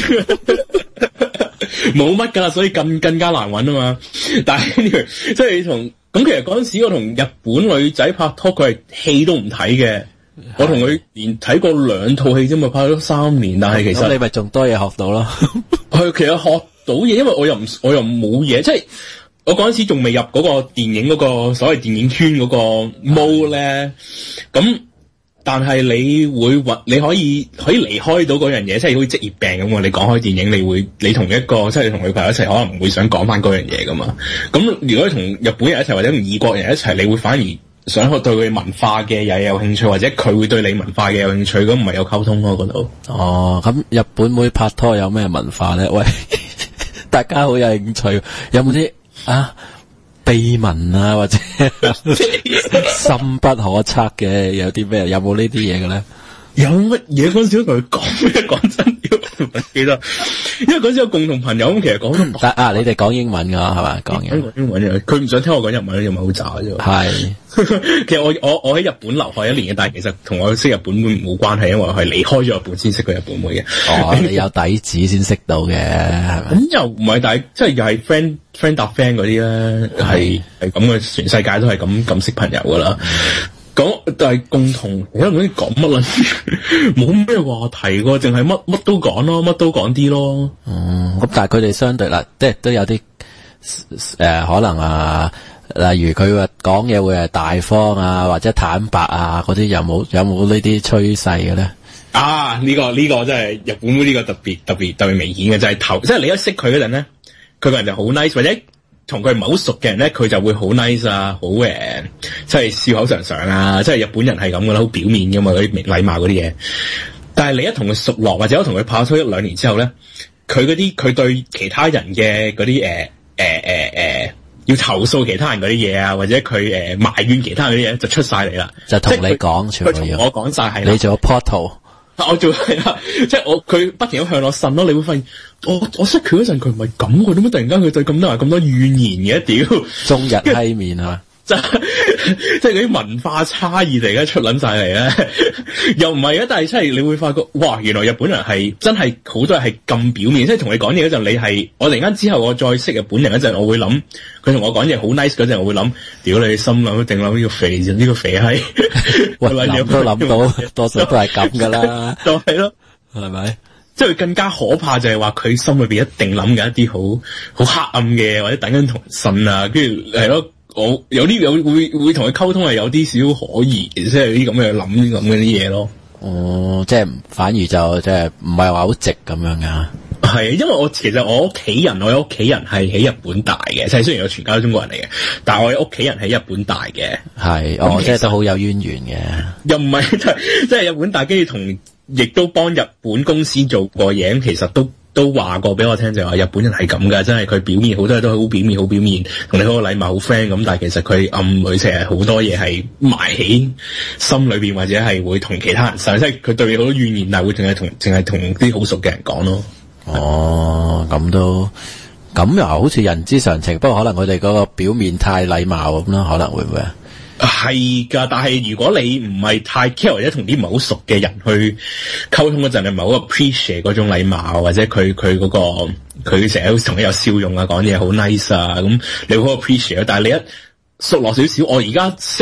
S3: 冇乜噶啦，所以更加難揾啊嘛。但係即係咁，其實嗰陣時我同日本女仔拍拖，佢係戲都唔睇嘅。我同佢連睇過2套戲啫嘛，拍咗3年，但係其實你咪仲多嘢學到咯。係，其實學到嘢，因為我又冇嘢，即係我嗰陣時仲未入嗰個電影嗰個所謂電影圈嗰個 mode 咧。咁但係你可以離開到嗰樣嘢，即係好似職業病咁啊！你講開電影，你同一個即係你同女朋友一齊，可能唔會想講翻嗰樣嘢噶嘛。咁如果你同日本人一齊或者同異國人一齊，你會反而想去對佢文化嘅嘢有興趣，或者佢會對你文化嘅有興趣，咁唔係有溝通咯嗰度。哦，咁日本妹拍拖有咩文化咧？喂，大家好有興趣，有冇啲秘聞啊，或者深不可測嘅，有啲咩？有冇呢啲嘢嘅咧？有乜嘢嗰陣時同佢講咩？講真，唔記得，因為嗰陣時有共同朋友咁，其實講得你哋講英文噶係嘛？講英文嘅，佢唔想聽我講日文，又咪好渣啫。係，其實我喺日本留學1年嘅，但係其實同我識日本妹冇關係，因為我係離開咗日本先識個日本妹嘅。哦，你有底子先識到嘅，係咪？咁又唔係，但係即係又係 friend 搭 friend 嗰啲咧，係咁嘅，全世界都係咁識朋友噶啦。但係共同，而家嗰啲講乜啦？冇咩話題喎，淨係乜都講咯，乜都講啲咯。咁但係佢哋相對啦，即係都有啲可能例如佢話講嘢會係大方啊，或者坦白啊，嗰啲有冇呢啲趨勢嘅咧？呢個真係日本妹呢個特別明顯嘅，就係即係你一識佢嗰陣咧，佢個人就好 nice，或者同佢唔係好熟嘅人咧，佢就會好 nice 啊，好即係笑口常常啊，即係日本人係咁噶啦，好表面噶嘛，嗰啲禮貌嗰啲嘢。但係你一同佢熟落，或者我同佢拍拖1-2年之後咧，佢對其他人嘅嗰啲要投訴其他人嗰啲嘢啊，或者佢埋怨其他人嗰啲嘢就出晒嚟啦，就同你講，佢同我講晒係。你做 portal。我做係啦，即係佢不停咁向我呻咯，你會發現我識佢嗰陣佢唔係咁嘅，點解突然間佢對咁多人咁多怨言嘅？屌，中日閪面係嘛？即係嗰啲文化差異突然間出撚晒嚟咧，又唔係啊！但係真係你會發覺，哇！原來日本人係真係好多係咁表面，即係同你講嘢嗰陣，我突然間之後我再識日本人嗰陣，我會諗佢同我講嘢好 nice 嗰陣，我會諗，屌你心諗一定諗呢個肥呢個肥閪，諗都諗到，多數都係咁噶啦，就係咯，係咪？即係更加可怕就係話佢心裏邊一定諗緊一啲好黑暗嘅，或者等緊同人呻啊，跟住係咯。我有啲會同佢溝通係有啲少可疑，即係啲咁嘅諗咁嘅啲嘢咯。哦，即係反而就即係唔係話好直咁樣噶。係，因為其實我屋企人係喺日本大嘅，即係雖然我全家都中國人嚟嘅，但係我屋企人喺日本大嘅。係，即係都好有淵源嘅。又唔係即係日本大，跟住亦都幫日本公司做過嘢，咁其實都話過俾我聽，就話日本人係咁噶，真係佢表面好多嘢都好表面，同你好禮貌好 friend 咁，但係其實佢暗裏成日好多嘢係埋喺心裏邊，或者係會同其他人即係佢對你好多怨言，但係會淨係同啲好熟嘅人講咯。哦，咁又好似人之常情，不過可能佢哋嗰個表面太禮貌咁咯，可能會唔會啊？係噶，但係如果你唔係太 care 或者同啲唔係好熟嘅人去溝通嗰陣，你唔係好 appreciate 嗰種禮貌，或者佢嗰個佢成日同你有笑容啊，講嘢好 nice 啊，咁你會好 appreciate。但係你一熟落少少，我而家識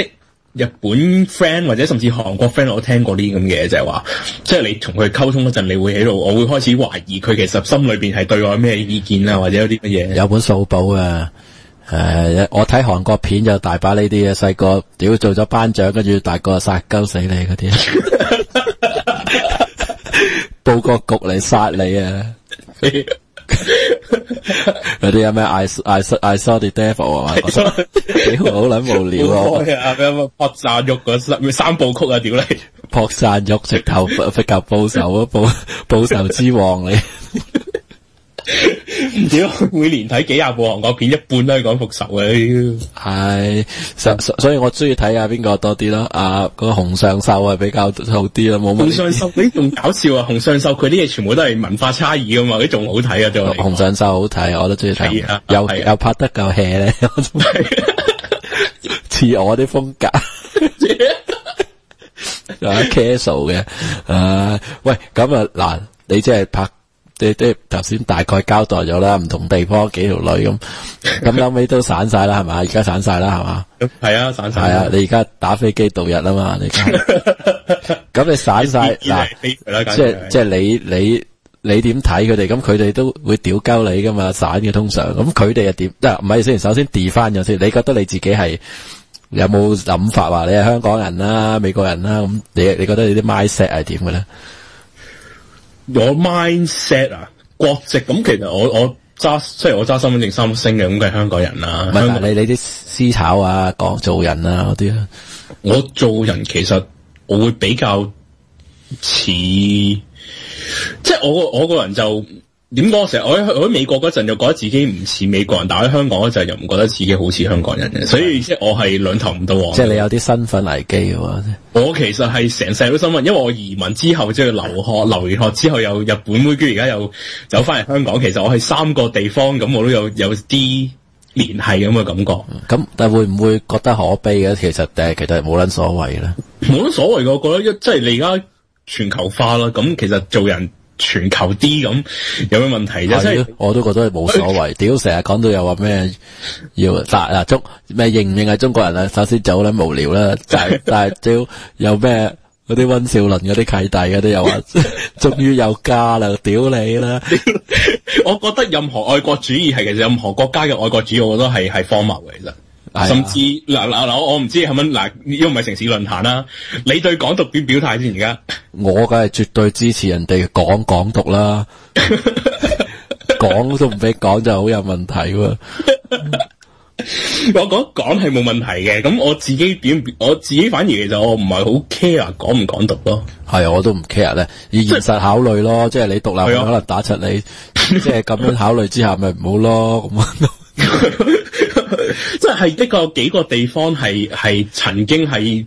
S3: 日本 friend 或者甚至韓國 friend 我都聽過呢啲咁嘅嘢，就係話，即係你同佢溝通嗰陣，你會喺度，我會開始懷疑佢其實心裏邊係對我咩意見啊，或者有啲乜嘢。
S4: 有本數簿啊！我睇韓國片就大把呢啲嘅，細個屌做咗班長，跟住大個殺鳩死你嗰啲，報個局嚟殺你啊！嗰啲有咩 I saw the devil 啊？屌好撚無聊啊！
S3: 朴贊郁嗰三部曲啊，屌你！
S4: 朴贊郁直頭逼及報仇啊！報仇之王你。
S3: 屌，每年睇幾廿部韓國片，一半都係講復仇嘅。
S4: 係，所以我中意睇下邊個多啲咯。嗰個洪尚秀係比較好啲啦，冇乜。
S3: 洪尚秀你仲搞笑啊！洪尚秀佢啲嘢全部都係文化差異噶嘛，啲仲好睇啊！對我嚟講，洪
S4: 尚秀好睇，我都中意睇。又拍得夠 hea 咧，似我啲風格。casual 嘅，喂，咁啊嗱，你即係拍。即頭先大概交代咗啦，唔同地方幾條女咁後尾都散晒啦，係嘛？而家散晒啦，係嘛？
S3: 係啊，散晒。
S4: 係啊，你而家打飛機度日啊嘛，你咁你散晒嗱，即係你點睇佢哋？咁佢哋都會屌鳩你噶嘛，散嘅通常。咁佢哋又點？唔係先，首先 define 咗先。你覺得你自己係有冇諗法話你係香港人啦、美國人啦？咁你覺得你啲 mindset 係點嘅咧？
S3: 我 mindset 啊，國籍咁其實我揸身份證3星嘅，咁梗係香港人啦。
S4: 唔係你啲思考啊，講做人啊嗰啲啊。
S3: 我做人其實我會比較似，即係我個人就點講？成日我喺美國嗰陣就覺得自己唔似美國人，但係喺香港嗰陣又唔覺得自己好似香港人嘅，所以即係我係兩頭唔到岸。
S4: 即係你有啲身份危機嘅喎。
S3: 我其實係成世都身份，因為我移民之後即係留完學之後有日本妹，跟住而家又走翻嚟香港。其實我係3個地方咁，我都有啲聯繫咁嘅感覺。
S4: 咁但係會唔會覺得可悲嘅？其實冇撚所謂咧。冇
S3: 撚所謂嘅，我覺得即係你而家全球化啦，咁其實做人全球啲咁有咩問題啫？即係
S4: 我都覺得係冇所謂。屌成日講到又話咩要咩認唔認係中國人啊？首先就好撚無聊啦，但係屌有咩嗰啲溫兆倫嗰啲契弟嗰啲又話終於有家啦，屌你啦！
S3: 我覺得任何愛國主義係其實任何國家嘅愛國主義，我覺得係荒謬嘅，其實。甚至嗱，我唔知係咪嗱，因為唔係城市論壇啦。你對港獨點表態先？而家
S4: 我梗係絕對支持人哋講港獨啦，講都唔俾講就好有問題喎。
S3: 我講係冇問題嘅，咁我自己反而其實我唔係好 care 講唔講獨咯。
S4: 係啊，我都唔 care 咧，以現實考慮咯，即係你獨立可能打出你，即係咁樣考慮之下咪唔好咯咁。即
S3: 係的確幾個地方係曾經係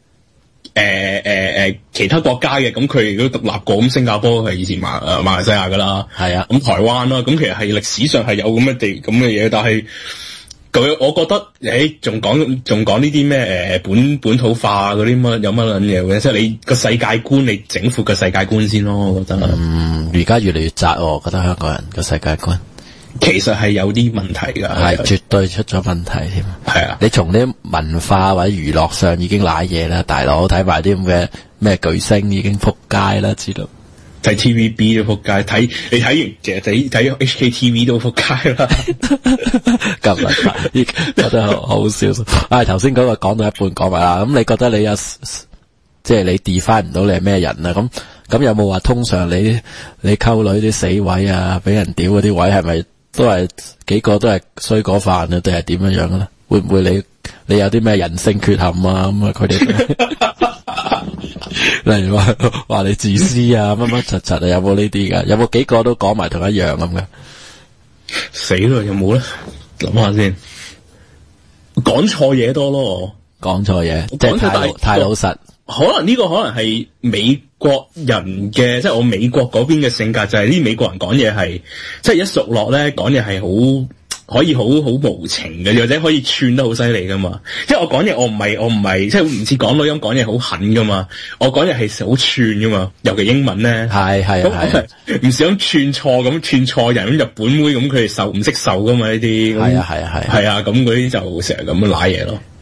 S3: 其他國家嘅，咁佢哋都獨立過。咁新加坡係以前馬來西亞噶啦，係啊，咁台灣啦，咁其實係歷史上係有咁嘅嘢，但係我覺得仲講呢啲咩本土化嗰啲乜有乜撚嘢嘅，即係你個世界觀，你整闊個世界觀先咯，我覺得。
S4: 而家越嚟越窄，我覺得香港人個世界觀。
S3: 其實係有啲問題㗎，
S4: 係絕對出咗問題添。
S3: 係啊，
S4: 你從啲文化或者娛樂上已經瀨嘢啦，大佬睇埋啲咁嘅咩巨星已經撲街啦，知道？
S3: 睇 TVB 都撲街，你睇完其實睇 HKTV 都撲街啦。
S4: 咁啊，覺得好笑。頭先嗰個講到一半講埋啦，咁你覺得你有即係你 define 唔到你係咩人啊？咁有冇話通常你溝女啲死位啊，俾人屌嗰啲位係咪？都係幾個都係衰果飯啊，定係點樣樣咧？會唔會你有啲咩人性缺陷啊？咁啊，佢哋例如話你自私啊，乜乜柒柒啊，有冇呢啲噶？有冇幾個都講埋同一樣咁嘅？
S3: 死啦，有冇咧？諗下先，講錯嘢多咯，
S4: 講錯嘢，即係太老實。
S3: 可能呢個可能係美國人嘅，即係我美國嗰邊嘅性格，就係啲美國人講嘢係，即係一熟落咧講嘢係可以好無情嘅，或者可以串得好犀利噶嘛。即係我講嘢，我唔係即係唔似港女咁講嘢好狠噶嘛。我講嘢係好串噶嘛，尤其英文咧，係唔想串錯人，咁日本妹咁佢哋唔識受噶嘛呢啲，係啊，咁嗰啲就成日咁樣瀨嘢咯。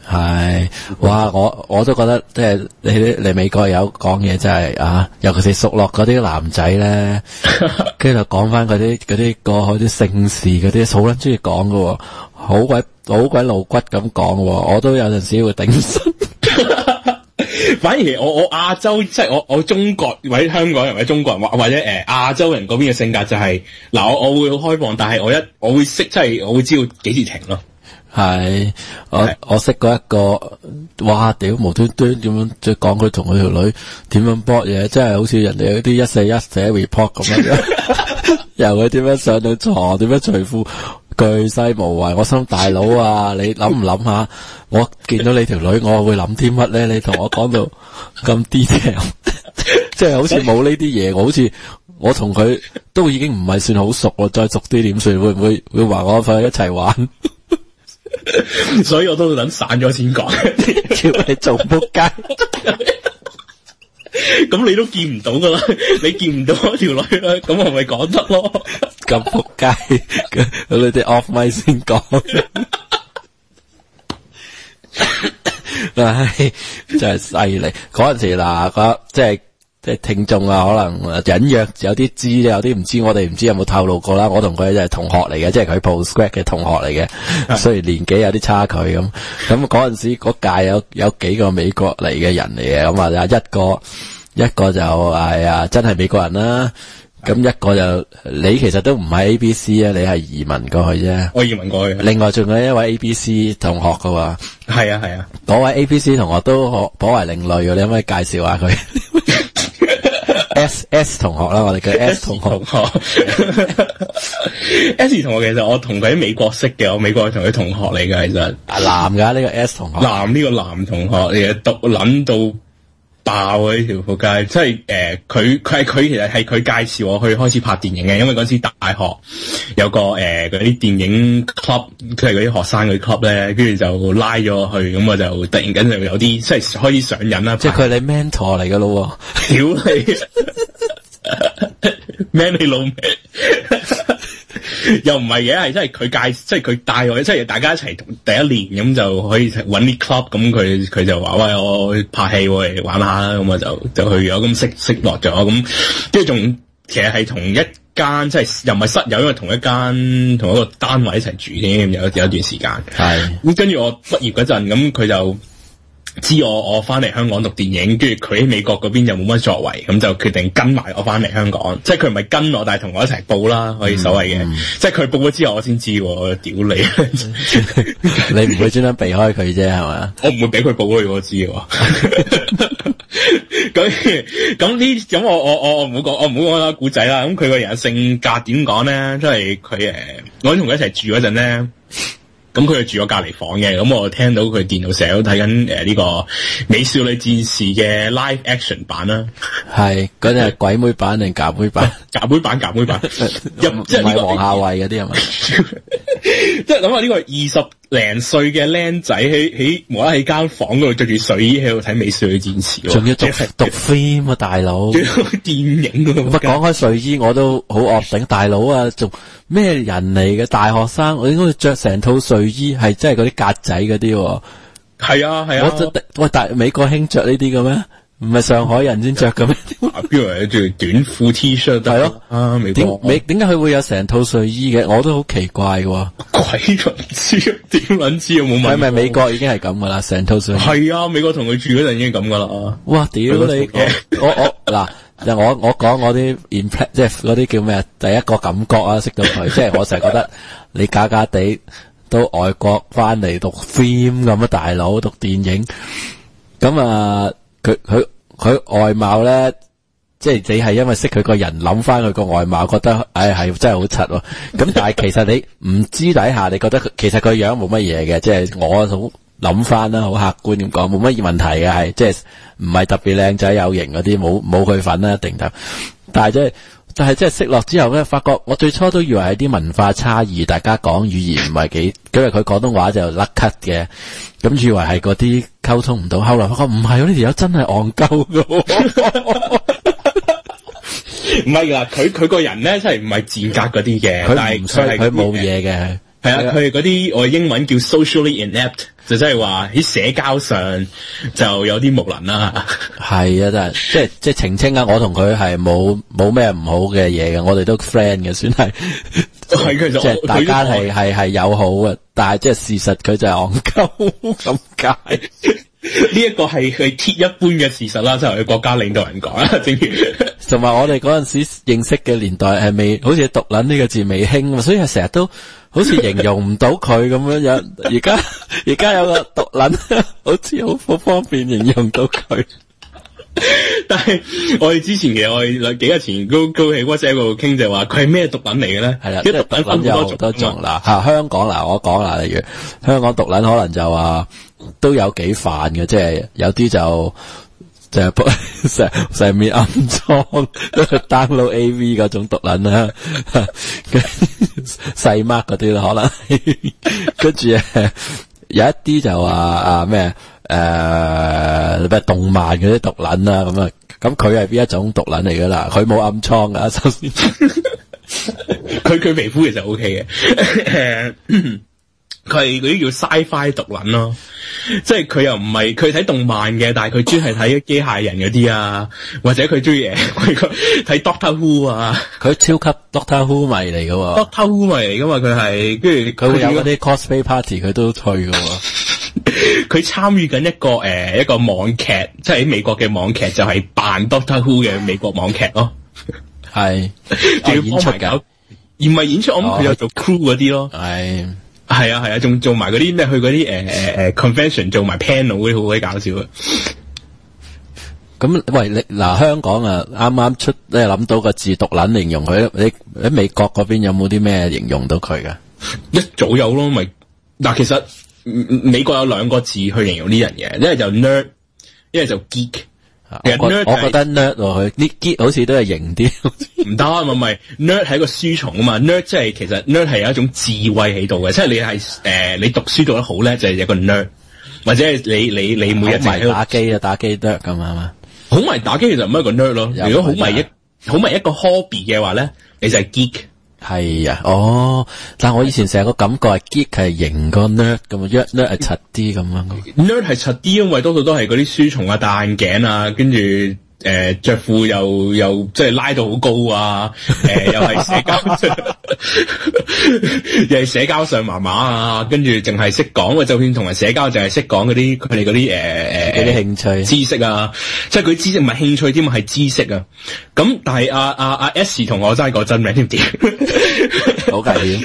S4: 係，哇！我都覺得即係你美國有講嘢真係啊，尤其是熟落嗰啲男仔咧，跟住就講翻嗰啲過去啲姓氏嗰啲，好撚中意講㗎喎，好鬼露骨咁講喎，我都有陣時會頂身。
S3: 反而我亞洲即係我中國或者香港人或者中國人或者亞洲人嗰邊嘅性格就係嗱，我會好開放，但係我會識即係我會知道幾時停咯。
S4: 係，我識過一個，哇！屌無端端點樣即係講佢同佢條女點樣搏嘢，真係好似人哋嗰啲141寫 report 咁樣，由佢點樣上到床，點樣除褲，巨細無遺。我心大佬啊，你諗唔諗下？我見到你條女，我會諗啲乜咧？你同我講到咁 detail， 即係好似冇呢啲嘢，我好似我同佢都已經唔係算好熟咯，再熟啲點算？會唔會話我快一齊玩？
S3: 所以我都等散咗先講，
S4: 叫你做仆街，
S3: 咁你都見唔到噶啦，你見唔到我條女啦，咁我咪講得咯。
S4: 咁仆街，你哋 off mic 先講。唉，真係犀利！嗰陣時嗱，即係聽眾啊，可能隱約有啲知，有啲唔知，我哋唔知有冇透露過啦。我同佢就係同學嚟嘅，即係佢 postgrad 嘅同學嚟嘅，雖然年紀有啲差距咁。咁嗰陣時嗰屆有幾個美國嚟嘅人嚟嘅，咁啊一個就係啊真係美國人啦。咁一個就你其實都唔係 ABC 啊，你係移民過去啫。
S3: 我移民過去。
S4: 另外仲有一位 ABC 同學噶喎。
S3: 係啊。
S4: 嗰位 ABC 同學都頗為另類嘅，你可唔可以介紹下佢？S 同學啦，我哋叫 S 同學。
S3: S 同學其實我同佢喺美國識嘅，我美國同佢同學嚟嘅，其實。
S4: 男噶呢個 S 同學。
S3: 呢個男同學嚟嘅，讀撚到爆啊！呢條仆街，即係佢其實係佢介紹我去開始拍電影嘅，因為嗰時大學有個嗰啲電影 club， 佢係嗰啲學生嗰啲 club 咧，跟住就拉咗我去，咁我就突然間就有啲即係開始上癮啦。
S4: 即係佢係你 mentor 嚟噶咯？
S3: 屌你，man 你老味！又唔係嘅，係真係佢即係佢帶我，即係大家一齊第一年咁就可以搵啲 club， 咁佢就話喂，我拍戲嚟玩下啦，咁我就去咗，咁識落咗，咁跟住仲其實係同一間，即係又唔係室友，因為同一個單位一齊住添，有一段時間。係咁跟住我畢業嗰陣，咁佢就知我翻嚟香港讀電影，跟住佢喺美國嗰邊又冇乜作為，咁就決定跟埋我翻嚟香港。即係佢唔係跟我，但係同我一齊報啦，可以所謂嘅。即係佢報咗之後，我先知。我屌你！
S4: 你唔會專登避開佢啫，係嘛？
S3: 我唔會俾佢報咗，我知嘅。咁我唔好講啦，古仔啦。咁佢個人嘅性格點講咧？即係佢我同佢一齊住嗰陣咧。咁佢就住我隔離房嘅，咁我聽到佢電腦成日都睇緊呢個美少女戰士嘅 live action 版啦。係
S4: 嗰隻係鬼妹版定假妹版？
S3: 假妹版，即係呢個
S4: 黃夏蕙嗰啲係咪？
S3: 即係諗下呢個20零歲嘅僆仔喺無啦喺間房嗰度着住睡衣喺度睇美少女戰士，
S4: 仲要讀 film 啊大佬！
S3: 電影㗎嘛。
S4: 講開睡衣我都好惡頂，大佬啊，仲咩人嚟嘅大學生？我應該着成套睡衣，係真係嗰啲格仔嗰啲。係
S3: 啊。
S4: 喂，但美國興着呢啲嘅咩？唔係上海人先着嘅咩？
S3: 邊度係着短褲 T 恤？係咯。啊，美國
S4: 點解佢會有成套睡衣嘅？我都好奇怪嘅。
S3: 鬼唔知，點撚知啊？冇問。
S4: 係咪美國已經係咁噶啦？成套睡衣。
S3: 係啊，美國同佢住嗰陣已經咁噶啦。
S4: 哇！屌你！我嗱。我講我啲 impress， 即係嗰啲叫咩？第一個感覺啊，識到佢，即係我成日覺得你假假地都外國翻嚟讀 film 咁啊，大佬讀電影咁啊，佢外貌咧，即係你係因為識佢個人，諗翻佢個外貌，覺得係真係好柒喎。咁但係其實你唔知底下，你覺得其實佢樣冇乜嘢嘅，即係我好諗翻啦，好客觀咁講，冇乜問題嘅，係即係唔係特別靚仔有型嗰啲，冇佢份啦，一定得。但係即係識落之後咧，發覺我最初都以為係啲文化差異，大家講語言唔係幾，因為佢廣東話就甩咳嘅，咁以為係嗰啲溝通唔到，後來發覺唔係，呢條友真係戇鳩㗎。
S3: 唔係噶，佢個人咧真係唔係賤格嗰啲嘅，但係佢冇嘢嘅。 係啊，佢哋嗰啲我哋英文叫 socially inept， 就即係話喺社交上就有啲無能啦。
S4: 係啊，真係即係澄清啊！我同佢係冇咩唔好嘅嘢嘅，我哋都 friend 嘅，算係。
S3: 係其實
S4: 即係大家係友好嘅，但係即係事實佢就係戇鳩咁解。
S3: 呢一個係佢鐵一般嘅事實啦，即係佢國家領導人講啦，正如
S4: 同埋我哋嗰陣時認識嘅年代係未，好似毒撚呢個字未興，所以係成日都好似形容唔到佢咁樣樣。而家有個毒撚，好似好方便形容到佢。
S3: 但係我哋之前嘅我哋幾日前都喺 WhatsApp 度傾，就話佢係咩毒撚嚟嘅咧？係啦，
S4: 即係毒撚有好多種啦。香港嗱，我講啦，例如香港毒撚可能就話都有幾範嘅，即係有啲就成面暗瘡download AV 嗰種毒撚啦，細 mark 嗰啲啦，可能跟住有一啲就話咩動漫嗰啲毒撚啦，咁佢係邊一種毒撚嚟噶啦？佢冇暗瘡噶，首先
S3: 佢皮膚其實 OK 嘅。佢係嗰啲叫 sci-fi 毒撚咯，即係佢又唔係佢睇動漫嘅，但係佢專係睇機械人嗰啲啊，或者佢中意睇 Doctor Who 啊，佢
S4: 超級 Doctor Who 迷嚟噶喎
S3: ，Doctor Who 迷嚟噶嘛，佢係跟住
S4: 佢會有嗰啲 cosplay party 佢都去噶喎，
S3: 佢參與緊一個網劇，即係喺美國嘅網劇，就係扮 Doctor Who 嘅美國網劇咯，
S4: 係要演出㗎，
S3: 而唔係演出，我諗佢有做 crew 嗰啲咯，係啊，仲做埋嗰啲咩？去嗰啲convention 做埋 panel 嗰啲，好鬼搞笑啊！
S4: 咁喂，你嗱香港啊，啱啱出咧諗到個字毒撚形容佢，你喺美國嗰邊有冇啲咩形容到佢噶？
S3: 一早有咯，咪嗱，其實美國有兩個字去形容呢樣嘢，一係就 nerd， 一係就 geek。
S4: 我覺得 nerd 佢啲 geek 好似都係型啲，
S3: 唔得啊！咪 nerd 係一個書蟲啊嘛 ，nerd 即係其實 nerd 係有一種智慧喺度嘅，即係你係你讀書讀得好咧，就係一個 nerd， 或者係你每日就喺度
S4: 打機 nerd 咁係嘛？
S3: 好迷打機其實唔係一個 nerd 咯，如果好迷一個 hobby 嘅話咧，你就係 geek。
S4: 係啊，哦，但我以前成個感覺係 geek 係型過 nerd 咁，nerd 係柒啲咁樣。
S3: nerd 係柒啲，因為多數都係嗰啲書蟲啊、戴眼鏡啊，跟住着褲又即係拉到好高啊，又係社交，又係社交上麻麻啊，跟住淨係識講，就算同人社交，淨係識講嗰啲佢哋嗰啲
S4: 興趣
S3: 知識啊，即係佢知識唔係興趣添，係知識啊。咁但係阿 S 同我真係個真名點？
S4: 好危險。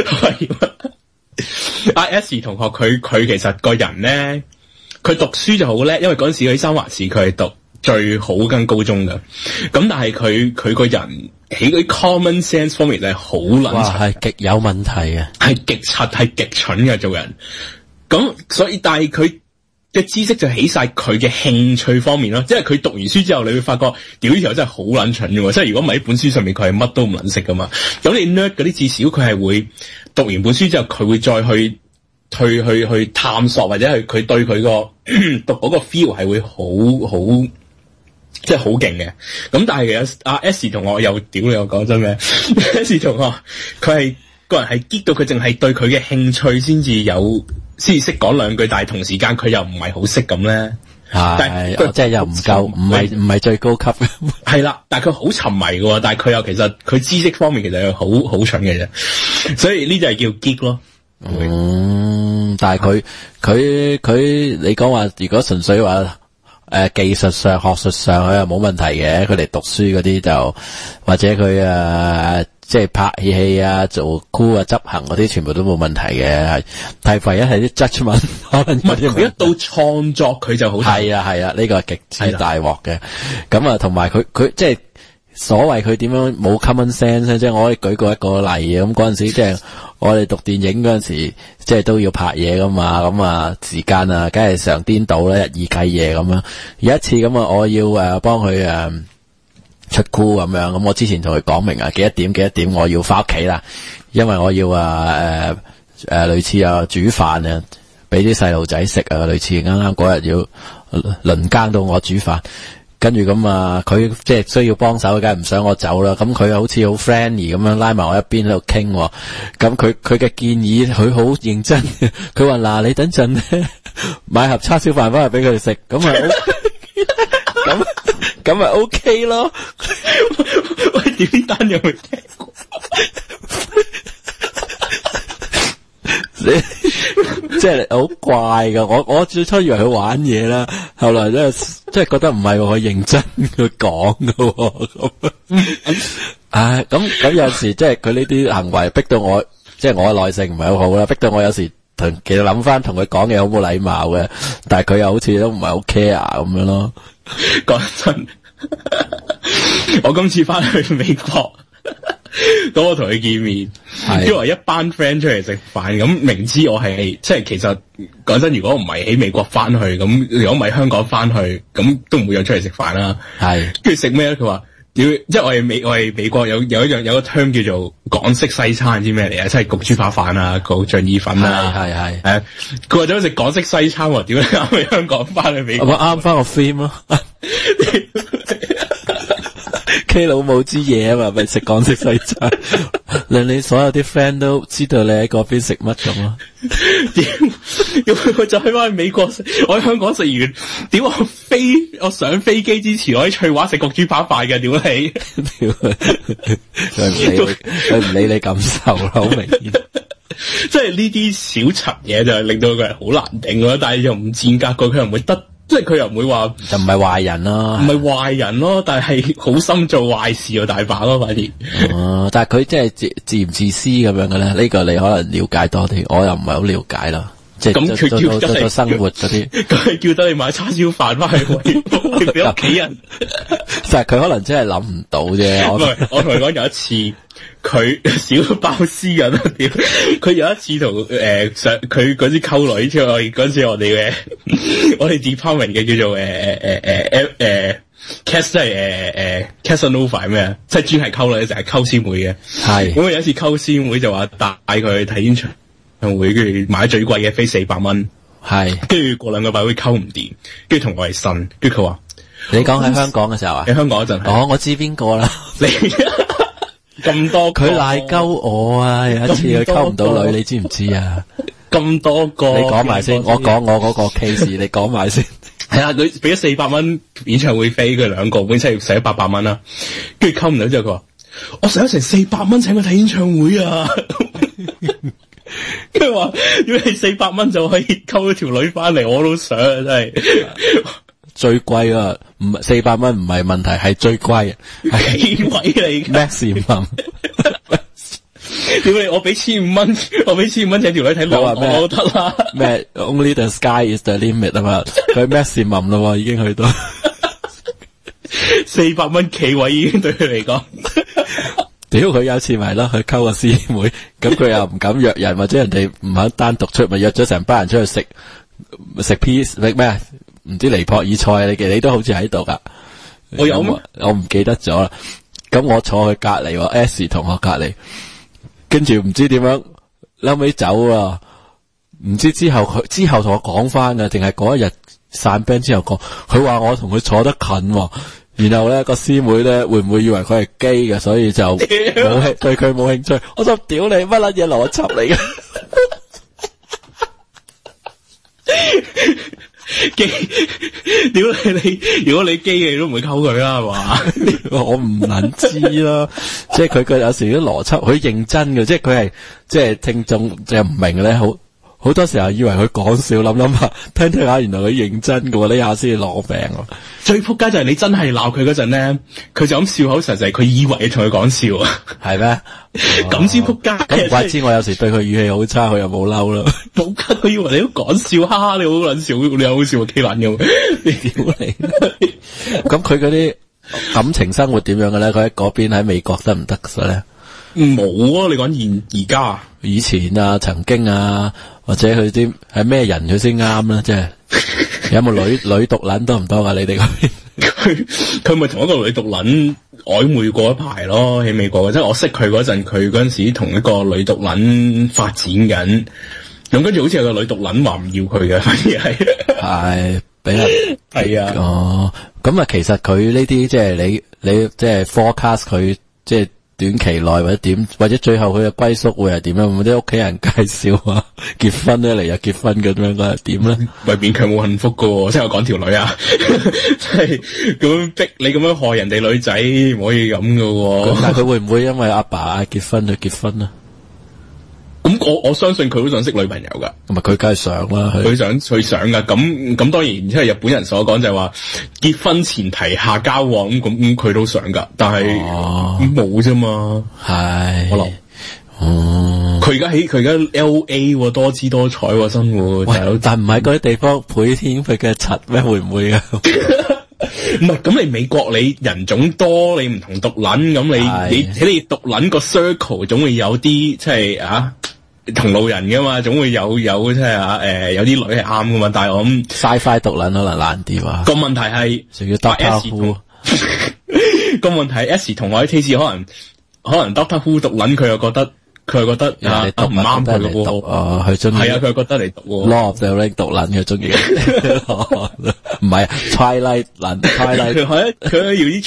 S3: 阿 S 同學佢其實個人咧，佢讀書就好叻，因為嗰陣時喺三華市佢係讀最好跟高中㗎，咁但係佢個人喺嗰啲 common sense 方面係好撚柒，
S4: 係極有問題嘅，
S3: 係極柒，係極蠢嘅做人。咁所以但係佢嘅知識就起晒佢嘅興趣方面咯，即係佢讀完書之後，你會發覺屌呢條真係好撚蠢嘅喎，即係如果唔係喺本書上面佢係乜都唔撚識噶嘛。咁你 nerd 嗰啲至少佢係會讀完本書之後，佢會再去探索，或者係佢對佢個讀嗰個 feel 係會好即係好勁嘅。咁但係其實阿 S 同學又屌你又講真咩？S 同學佢係個人係激到佢淨係對佢嘅興趣先至識講兩句，但係同時間佢又唔係好識咁咧。但係
S4: 即係又唔夠，唔係最高級嘅。
S3: 係啦，但係佢好沉迷嘅，但係佢又其實佢知識方面其實係好蠢嘅啫。所以呢就係叫 geek 咯。
S4: 但係佢你講話如果純粹話技術上學術上佢又冇問題嘅，佢哋讀書嗰啲就或者佢即係拍戲啊、做 cool 啊、執行嗰啲全部都冇問題嘅。係唯一係啲 judgment 可能
S3: 佢一到創作佢就好
S4: 係啊，呢個係極之大鑊嘅。咁啊，同埋佢即係所謂佢點樣冇 common sense 咧，即係我可以舉過一個例嘅。咁嗰陣時即係我哋讀電影嗰陣時，即係都要拍嘢噶嘛。咁啊時間啊，梗係常顛倒啦，日以繼夜咁樣。有一次咁啊，我要幫佢出 cool 咁樣。咁我之前同佢講明幾多點我要翻屋企啦，因為我要類似煮飯啊，俾啲細路仔食啊，類似啱啱嗰日要輪更到我煮飯。 跟住咁啊，佢即係需要幫手，梗係唔想我走啦。咁佢好似好 friendly 咁樣拉埋我一邊喺度傾。咁佢嘅建議，佢好認真。佢話嗱，你等陣咧買盒叉燒飯翻嚟俾佢哋食，咁啊咁咪 OK 咯。
S3: 喂，點呢單有冇聽過？
S4: 即係好怪噶，我最初以為佢玩嘢啦，後來真係覺得唔係佢認真佢講噶。咁有時即係佢呢啲行為逼到我，即係我嘅耐性唔係好好啦，逼到我有時其實諗翻同佢講嘢好冇禮貌嘅，但係佢又好似都唔係好 care 咁樣咯。
S3: 講真，我今次翻去美國。咁我同佢見面，因為一班 friend 出嚟食飯，咁明知我係即係其實講真，如果唔係喺美國翻去，咁如果唔係香港翻去，咁都唔會有出嚟食飯啦。係，跟住食咩咧？佢話，即係我係美國有個 term 叫做港式西餐，知咩嚟啊？即係焗豬扒飯啊，焗醬意粉啊，係。佢話想食港式西餐，點解啱去香港翻去美國？
S4: 我啱翻個 theme 咯。K 佬冇支嘢啊嘛，咪食港式西餐，令你所有啲 friend 都知道你喺嗰邊食乜咁咯。
S3: 點佢就去翻去美國食，我喺香港食完，點我上飛機之前，我喺翠華食焗豬扒飯嘅，屌你！佢唔理你感受啦，好明顯。即係呢啲小塵嘢就係令到佢係好難頂咯，但係又唔賤格過，佢又唔會得。即係佢又唔會話，
S4: 就唔係壞人咯，
S3: 唔係壞人咯，但係好心做壞事又大把咯，反而。
S4: 但係佢即係自唔自私咁樣嘅咧？呢個你可能了解多啲，我又唔係好了解啦。即係
S3: 咁佢叫得
S4: 生活嗰啲，
S3: 咁係叫得你買叉燒飯翻去餵俾屋企人。
S4: 但係佢可能真係諗唔到啫。
S3: 我同佢講有一次。佢小爆私隱啊！屌，佢有一次同上佢嗰支溝女，即係嗰次我哋嘅department 嘅叫做Cast 即係Casanova 咩啊？即係專係溝女，成日溝師妹嘅。係咁有一次溝師妹就話帶佢去睇演唱會，跟住買最貴嘅飛400蚊。係跟住過2個禮拜會溝唔掂，跟住同我哋呻，跟住佢話：
S4: 你講喺香港嘅時候啊？
S3: 喺香港嗰陣。
S4: 我知邊個啦。你。
S3: 咁多
S4: 佢賴鳩我啊！有一次佢溝唔到女，你知唔知啊？
S3: 咁多個，
S4: 你講埋先，我講我嗰個 case， 你講埋先。
S3: 係啊，佢俾咗400蚊演唱會飛，佢2個本身要使800蚊啦，跟住溝唔到之後，佢話我使咗成400蚊請佢睇演唱會啊！佢話如果係400蚊就可以溝咗條女翻嚟，我都想啊！真係。
S4: 最貴啊，唔係400蚊唔係問題，係最貴，
S3: 係幾位嚟
S4: ？Maximum，
S3: 屌你！我俾1500蚊請條女睇落，我得啦。
S4: 咩 ？Only the sky is the limit 啊嘛，佢 maximum 咯，已經去到
S3: 400蚊企位已經對佢嚟講。
S4: 屌佢有一次咪咯，佢溝個師妹，咁佢又唔敢約人，或者人哋唔肯單獨出，咪約咗成班人出去食 piece 咩？唔知尼泊爾菜你都好似喺度噶，我有咩？我唔記得咗啦。咁我坐佢隔籬，S 同學隔籬，跟住唔知點樣，後尾走啊！唔知之後同我講翻啊，定係嗰一日散 band 之後講，佢話我同佢坐得近，然後咧個師妹咧會唔會以為佢係基嘅，所以就對佢冇興趣。我就屌你乜撚嘢邏輯嚟嘅？
S3: 基屌你！如果你基嘅，你都唔會溝佢啦，係嘛？
S4: 我唔能知啦，即係佢有時啲邏輯好認真嘅，即係佢係即係聽眾就唔明咧，好多時候以為佢講笑，諗下聽下，原來佢認真嘅，呢下先攞病。
S3: 最撲街就係你真係鬧佢嗰陣咧，佢就咁笑口實實，佢以為你同佢講笑啊，係咩？咁先撲街。
S4: 咁唔怪之我有時對佢語氣好差，佢又冇嬲啦。
S3: 冇㗎，佢以為你都講笑，哈哈，你好撚笑，你又好笑，K 撚咁，你屌你！
S4: 咁佢嗰啲感情生活點樣嘅咧？佢喺嗰邊喺美國得唔得嘅咧？
S3: 冇啊！你講而家、
S4: 以前啊、曾經啊，或者佢啲係咩人佢先啱啦？即係有冇女毒撚多唔多噶？你哋嗰邊
S3: 佢咪同一個女毒撚曖昧過一排咯？喺美國嘅，即係我識佢嗰陣，佢嗰陣時同一個女毒撚發展緊，咁跟住好似有個女毒撚話唔要佢嘅，反而係
S4: 俾人
S3: 係啊。
S4: 哦，咁啊，其實佢呢啲即係你即係 forecast 佢即係短期內或者點，或者最後佢嘅歸宿會係點樣？會唔會啲屋企人介紹啊？結婚咧嚟日結婚咁樣嘅點咧？
S3: 咪勉強冇幸福噶喎，即係我講條女啊，即係咁樣逼你咁樣害人哋女仔，唔可以咁噶喎。
S4: 但係佢會唔會因為阿爸結婚就結婚啊？
S3: 咁我相信佢都想識女朋友噶，
S4: 咁咪佢梗係想啦，
S3: 佢想噶。咁當然，即係日本人所講就係話結婚前提下交往，咁佢都想噶，但係冇啫嘛。
S4: 係
S3: 可能。佢而家 LA 多姿多彩生活，
S4: 但唔係嗰啲地方倍添佢嘅柒咩？會唔會啊？
S3: 唔係，咁你美國你人種多，你唔同獨撚，咁你喺你獨撚個 circle 總會有啲即係同路人噶嘛，總會有即係有啲女係啱噶嘛，但係我諗
S4: Sci-Fi 獨撚可能難啲啊。
S3: 個問題係
S4: 仲要 Doctor Who
S3: 個問題係 S 同我啲 taste 可能 Doctor Who 獨撚佢又覺得唔啱佢嘅喎。
S4: 佢中意
S3: 係啊，佢又覺得你讀
S4: Lord of the Rings 獨撚佢中意，唔係 Twilight 撚 Twilight
S3: 佢要啲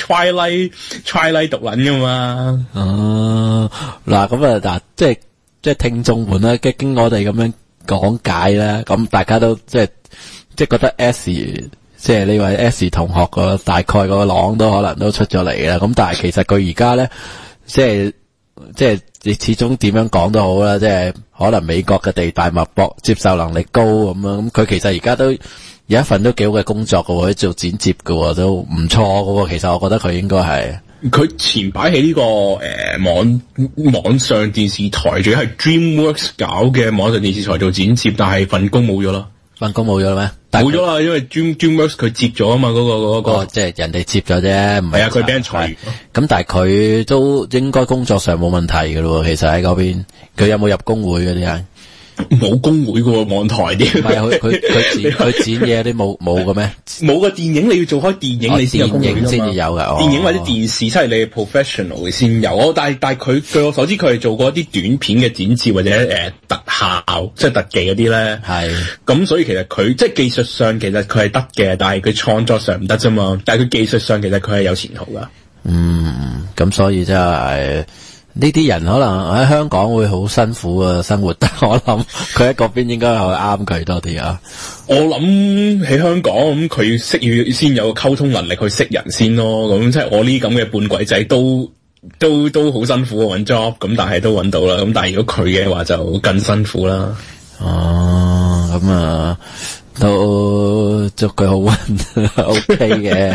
S3: Twilight 獨撚噶嘛。
S4: 嗱咁啊即係聽眾們咧，經我哋咁樣講解咧，咁大家都即係覺得 S 即係呢位 S 同學個大概個朗都可能都出咗嚟啦。咁但係其實佢而家咧，即係你始終點樣講都好啦，即係可能美國嘅地大物博，接受能力高咁樣。咁佢其實而家都有一份都幾好嘅工作嘅喎，做剪接嘅喎，都唔錯嘅喎。其實我覺得佢應該係。
S3: 佢前擺喺呢個網上電視台，仲要係 DreamWorks 搞嘅網上電視台做剪接，但係份工冇咗啦。
S4: 份工冇咗啦咩？
S3: 冇咗啦，因為 DreamWorks 佢接咗啊嘛，嗰個
S4: 即係人哋接咗啫，唔係
S3: 啊，佢俾人裁員。
S4: 咁但係佢都應該工作上冇問題嘅咯。其實喺嗰邊，佢有冇入工會嗰啲啊？
S3: 冇工會嘅喎，網台啲。唔
S4: 係佢剪嘢啲冇嘅咩？
S3: 冇個電影你要做開電影，你先有工會㗎嘛。
S4: 先至有㗎。
S3: 電影或者電視，即係你 professional 先有。但係佢據我所知，佢係做過一啲短片嘅剪接或者特效，即係特技嗰啲咧。係。咁所以其實佢即係技術上其實佢係得嘅，但係佢創作上唔得啫嘛。但係佢技術上其實佢係有前途㗎。
S4: 咁所以真係。呢啲人可能喺香港會好辛苦啊生活，但我諗佢喺嗰邊應該係啱佢多啲啊。
S3: 我諗喺香港咁佢要先有溝通能力去識人先咯。咁即係我呢咁嘅半鬼仔都好辛苦揾 job， 咁但係都揾到啦。咁但係如果佢嘅話就更辛苦啦。
S4: 咁啊。都祝佢好運 ，OK 嘅。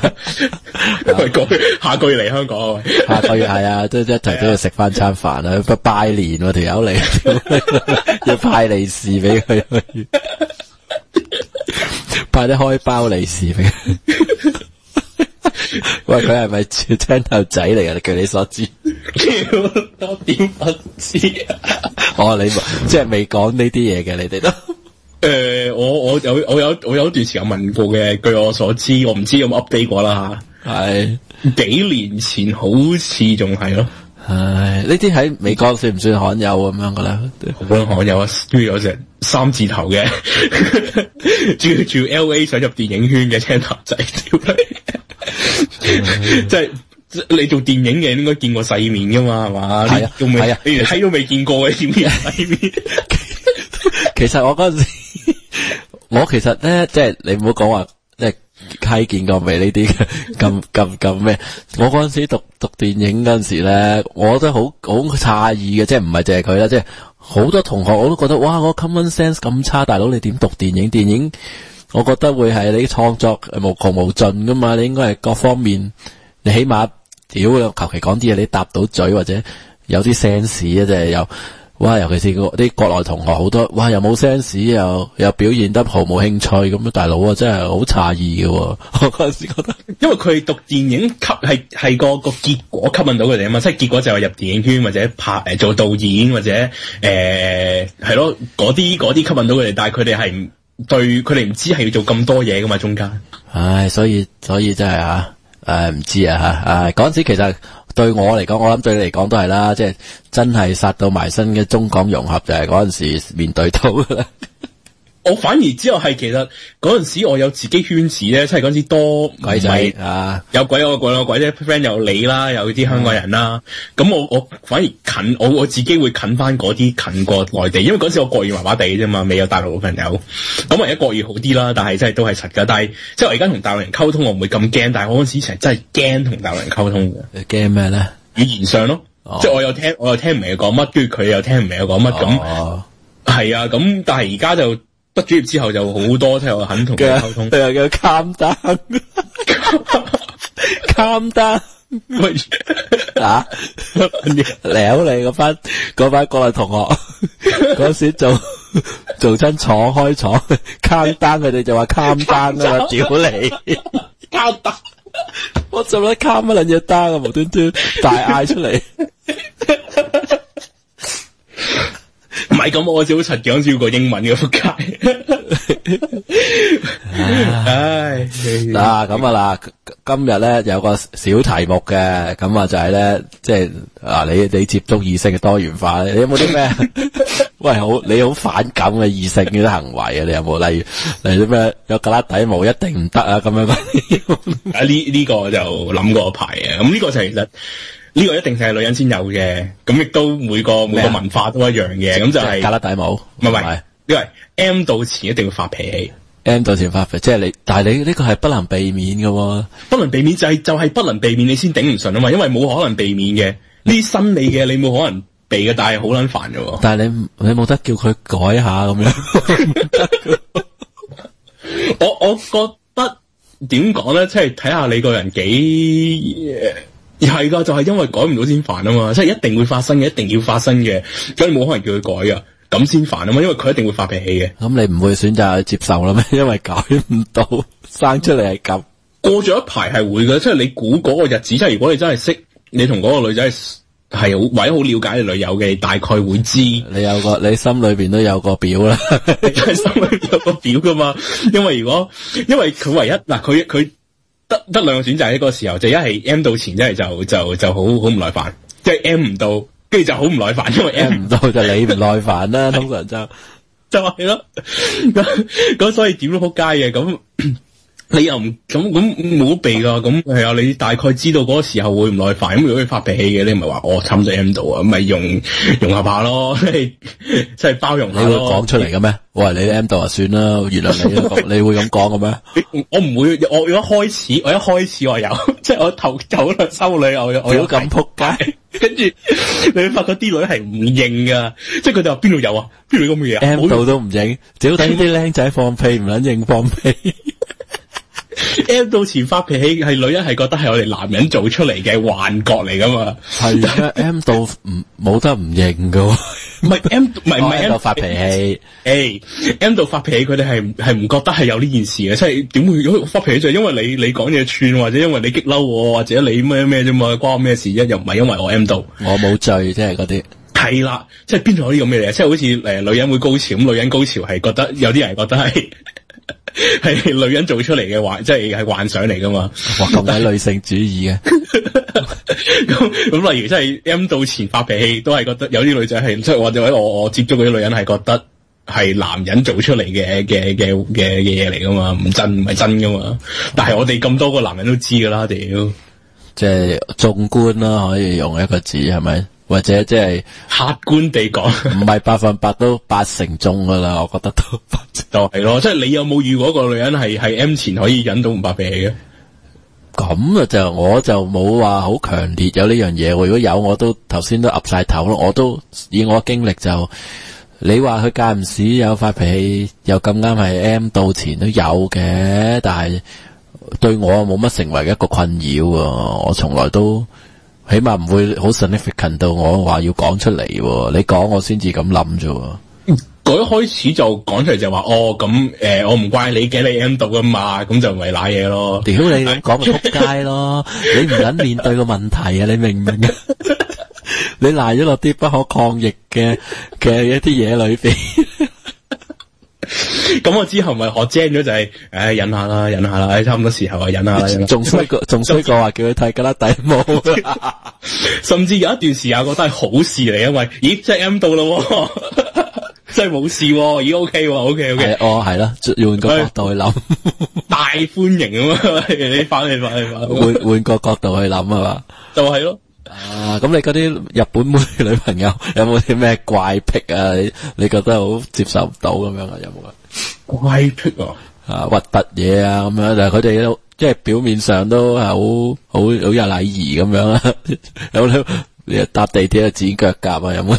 S3: 下個月嚟香港，
S4: 下個月係啊，都一齊都要食翻餐飯啊！拜年喎，條友嚟，要派利是俾佢，派啲開包利是俾佢。喂，佢係咪青頭仔嚟㗎？據你所知，
S3: 我點不知啊？
S4: 你即係未講呢啲嘢嘅，你哋都。
S3: 我有一段時間問過嘅，據我所知，我唔知有冇 update 過啦吓。係幾年前好似仲係咯。
S4: 呢啲喺美國算唔算罕有咁樣噶咧？
S3: 好罕有啊，跟住有隻3字頭嘅，住 LA 想入電影圈嘅青頭仔，即係你做電影嘅應該見過世面噶嘛，係嘛？係啊，你連睇都未見過嘅，點見世面？
S4: 其實我嗰陣時，我其實咧，即係你唔好講話，即係睇見過未呢啲咁咩？我嗰陣時讀電影嗰陣時咧，我都好詫異嘅，即係唔係淨係佢啦，即係好多同學我都覺得，哇！我 common sense 咁差，大佬你點讀電影？電影我覺得會係你創作無窮無盡噶嘛，你應該係各方面，你起碼屌求其講啲嘢，你答到嘴或者有啲 sense 啊，即係有。哇！尤其是啲國內同學好多，哇！又冇 sense，又表現得毫無興趣咁樣，大佬啊，真係好詫異嘅。我嗰陣時覺得，因為佢讀電影係個結果吸引到佢哋啊嘛，即係結果就係入電影圈或者拍做導演或者係咯嗰啲吸引到佢哋，但係佢哋係對佢哋唔知係要做咁多嘢噶嘛中間。唉，所以真係唔知啊吓，嗰陣時其實。對我嚟講，我諗對你嚟講都係啦，即係真係殺到埋身嘅中港融合就係嗰陣時面對到噶啦。
S3: 我反而之後係其實嗰陣時我有自己圈子咧，即係嗰陣時多
S4: 鬼仔啊，
S3: 有鬼仔 friend 有你啦，有啲香港人啦。咁我反而近我自己會近翻嗰啲近過內地，因為嗰陣時我國語麻麻地啫嘛，未有大陸嘅朋友。咁我而家國語好啲啦，但係真係都係柒噶。但係即係我而家同大陸人溝通，我唔會咁驚。但係我嗰陣時成真係驚同大陸人溝通嘅。
S4: 你驚咩咧？
S3: 語言上咯，即係我又聽唔明佢講乜，跟住佢又聽唔明佢講乜咁。係啊，咁但係而家就。畢咗業之後就好多，即係我肯同佢溝通。
S4: 佢又叫 calm down，calm down 啊！撩你嗰班國內同學嗰時做親廠開廠 calm down，佢哋就話 calm down 啊嘛，屌你 calm down，我做乜 calm 乜撚嘢 down 啊？無端端大嗌出嚟。
S3: 唔係咁，我就好柒講少個英文嘅仆街。唉，
S4: 嗱咁啊嗱，今日咧有個小題目嘅，咁啊就係咧，即係你接觸異性嘅多元化，你有冇啲咩？喂，你好反感嘅異性嘅行為啊？你有冇例如咩有格拉底毛一定唔得啊？咁樣嗰啲
S3: 啊呢個就諗過一排嘅，咁呢個就其實。呢個一定係女人先有嘅，咁亦都每個文化都一樣嘅，咁就係
S4: 格拉底毛，
S3: 唔係，因為 M 到前一定要發脾氣
S4: ，M 到前發脾氣，即係你，但係你呢個係不能避免嘅喎，
S3: 不能避免就係不能避免，你先頂唔順啊嘛，因為冇可能避免嘅，呢啲生理嘅你冇可能避嘅，但係好撚煩嘅喎。
S4: 但係你冇得叫佢改下咁樣，
S3: 我覺得點講咧，即係睇下你個人幾。係噶，就係因為改唔到先煩啊嘛，即係一定會發生嘅，一定要發生嘅，咁你冇可能叫佢改噶，咁先煩啊嘛，因為佢一定會發脾氣嘅。
S4: 咁你唔會選擇去接受啦咩？因為改唔到，生出嚟係咁。
S3: 過咗一排係會嘅，即係你估嗰個日子，即係如果你真係識，你同嗰個女仔係好或者好了解你女友嘅，大概會知。你
S4: 心裏邊都有個表啦，
S3: 你心裏邊有個表噶嘛？因為佢唯一嗱，佢。得兩個選擇喺個時候，就一係 M 到前，一係就好唔耐煩，即係 M 唔到，跟住就好唔耐煩，因為 M
S4: 唔到就你唔耐煩啦，通常就
S3: 係咯，咁所以點都撲街嘅，咁你又唔咁冇避噶，咁係啊，你大概知道嗰個時候會唔耐煩，咁如果佢發脾氣嘅，你咪話我差唔多 M 到啊，咪容下咯，即係包容下咯。
S4: 你會講出嚟嘅咩？喂，你 M 到啊，算啦，原諒你，你會咁講嘅咩？
S3: 我唔會，我一開始我有，即係我頭兩修女我有
S4: 咁撲街，
S3: 跟住你會發覺啲女係唔認噶，即係佢哋話邊度有啊，邊度咁嘅嘢
S4: M 到都唔認，只好睇啲僆仔放屁唔撚認放屁。
S3: M 到前發脾氣係女人係覺得係我哋男人做出嚟嘅幻覺嚟噶嘛？
S4: 係啊，M 到冇得唔認噶，
S3: 唔係 M 唔係
S4: M 到發脾氣
S3: ，M 到發脾氣佢哋係唔覺得係有呢件事嘅，即係點會如果發脾氣就係因為你講嘢串，或者因為你激嬲我，或者你咩啫嘛，關我咩事啫？又唔係因為我 M 到，
S4: 我冇醉，即係嗰啲
S3: 係啦，即係邊度有啲咁嘅嘢？即係好似女人會高潮，咁女人高潮係覺得有啲人覺得係。係女人做出嚟嘅幻，即係幻想嚟噶嘛？
S4: 哇，咁鬼女性主義嘅。
S3: 咁例如即係 M 到前發脾氣，都係覺得有啲女仔係，即係或者我接觸嗰啲女人係覺得係男人做出嚟嘅嘢嚟噶嘛？唔係真噶嘛？但係我哋咁多個男人都知噶啦，屌！
S4: 即係縱觀啦，可以用一個字係咪？或者即係
S3: 客觀地講，
S4: 唔係100%都80%中噶啦，我覺得都
S3: 就係咯。即係你有冇遇過一個女人係 M 前可以忍到唔發脾氣嘅？
S4: 咁啊我就冇話好強烈有呢樣嘢。如果有，我都頭先都岌晒頭咯。我都以我經歷就，你話佢間唔時有發脾氣，又咁啱係 M 到前都有嘅，但係對我冇乜成為一個困擾。我從來都。起碼唔會好 significant 到我話要講出嚟，你講我先至咁諗啫。
S3: 佢一開始就講出嚟就話咁我唔怪你嘅，你 M 到噶嘛，咁就咪瀨嘢咯。
S4: 屌你講咪仆街咯，你唔撚面對個問題啊，你明唔明啊？你賴咗落啲不可抗逆嘅一啲嘢裏邊。
S3: 咁我之後咪學精咗就係，忍下啦，差唔多時候啊，忍下啦。
S4: 仲衰過話叫佢睇格拉底毛，
S3: 甚至有一段時間我覺得係好事嚟，因為咦真係 M 到咯， 真係冇事喎，已經 OK，OK，
S4: 係啦，換個角度去諗，
S3: 大歡迎咁啊！你翻，
S4: 換個角度去諗係嘛？
S3: 就係咯。
S4: 咁你嗰啲日本妹女朋友有冇啲咩怪癖啊？你覺得好接受唔到咁樣啊？有冇啊？
S3: 怪癖啊？
S4: 核突嘢啊咁樣，但係佢哋都即係表面上都係好有禮儀咁樣啦。有搭地鐵剪腳甲啊？有冇？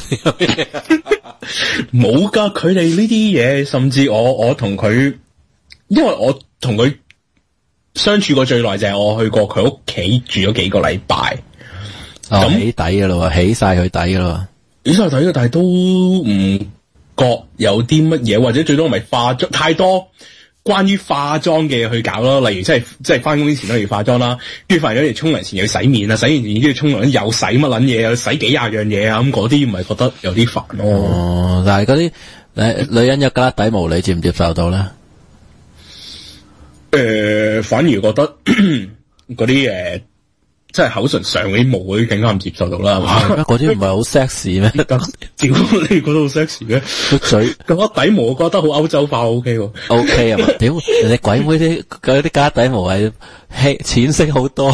S3: 冇噶，佢哋呢啲嘢，甚至我同佢，因為我同佢相處過最耐就係我去過佢屋企住咗幾個禮拜。
S4: 咁起底噶咯，起晒佢底噶咯，
S3: 起晒底嘅，但係都唔覺有啲乜嘢，或者最多咪化妝太多關於化妝嘅嘢去搞咯。例如即係翻工之前都要化妝啦，跟住化咗嚟沖涼前又要洗面啊，洗完面跟住沖涼又洗乜撚嘢，又洗幾廿樣嘢啊，咁嗰啲咪覺得有啲煩咯。
S4: 但係嗰啲女人有胳肋底毛，你接唔接受到咧？
S3: 反而覺得嗰啲即係口唇上嗰啲毛嗰啲更加唔接受到啦，係嘛？
S4: 嗰啲唔係好 sexy 咩？
S3: 屌，你覺得好 sexy 咩？
S4: 個嘴
S3: 咁我底毛，我覺得好歐洲化 ，OK 喎。
S4: OK 啊嘛？屌，人哋鬼妹啲嗰啲加底毛係淺色好多。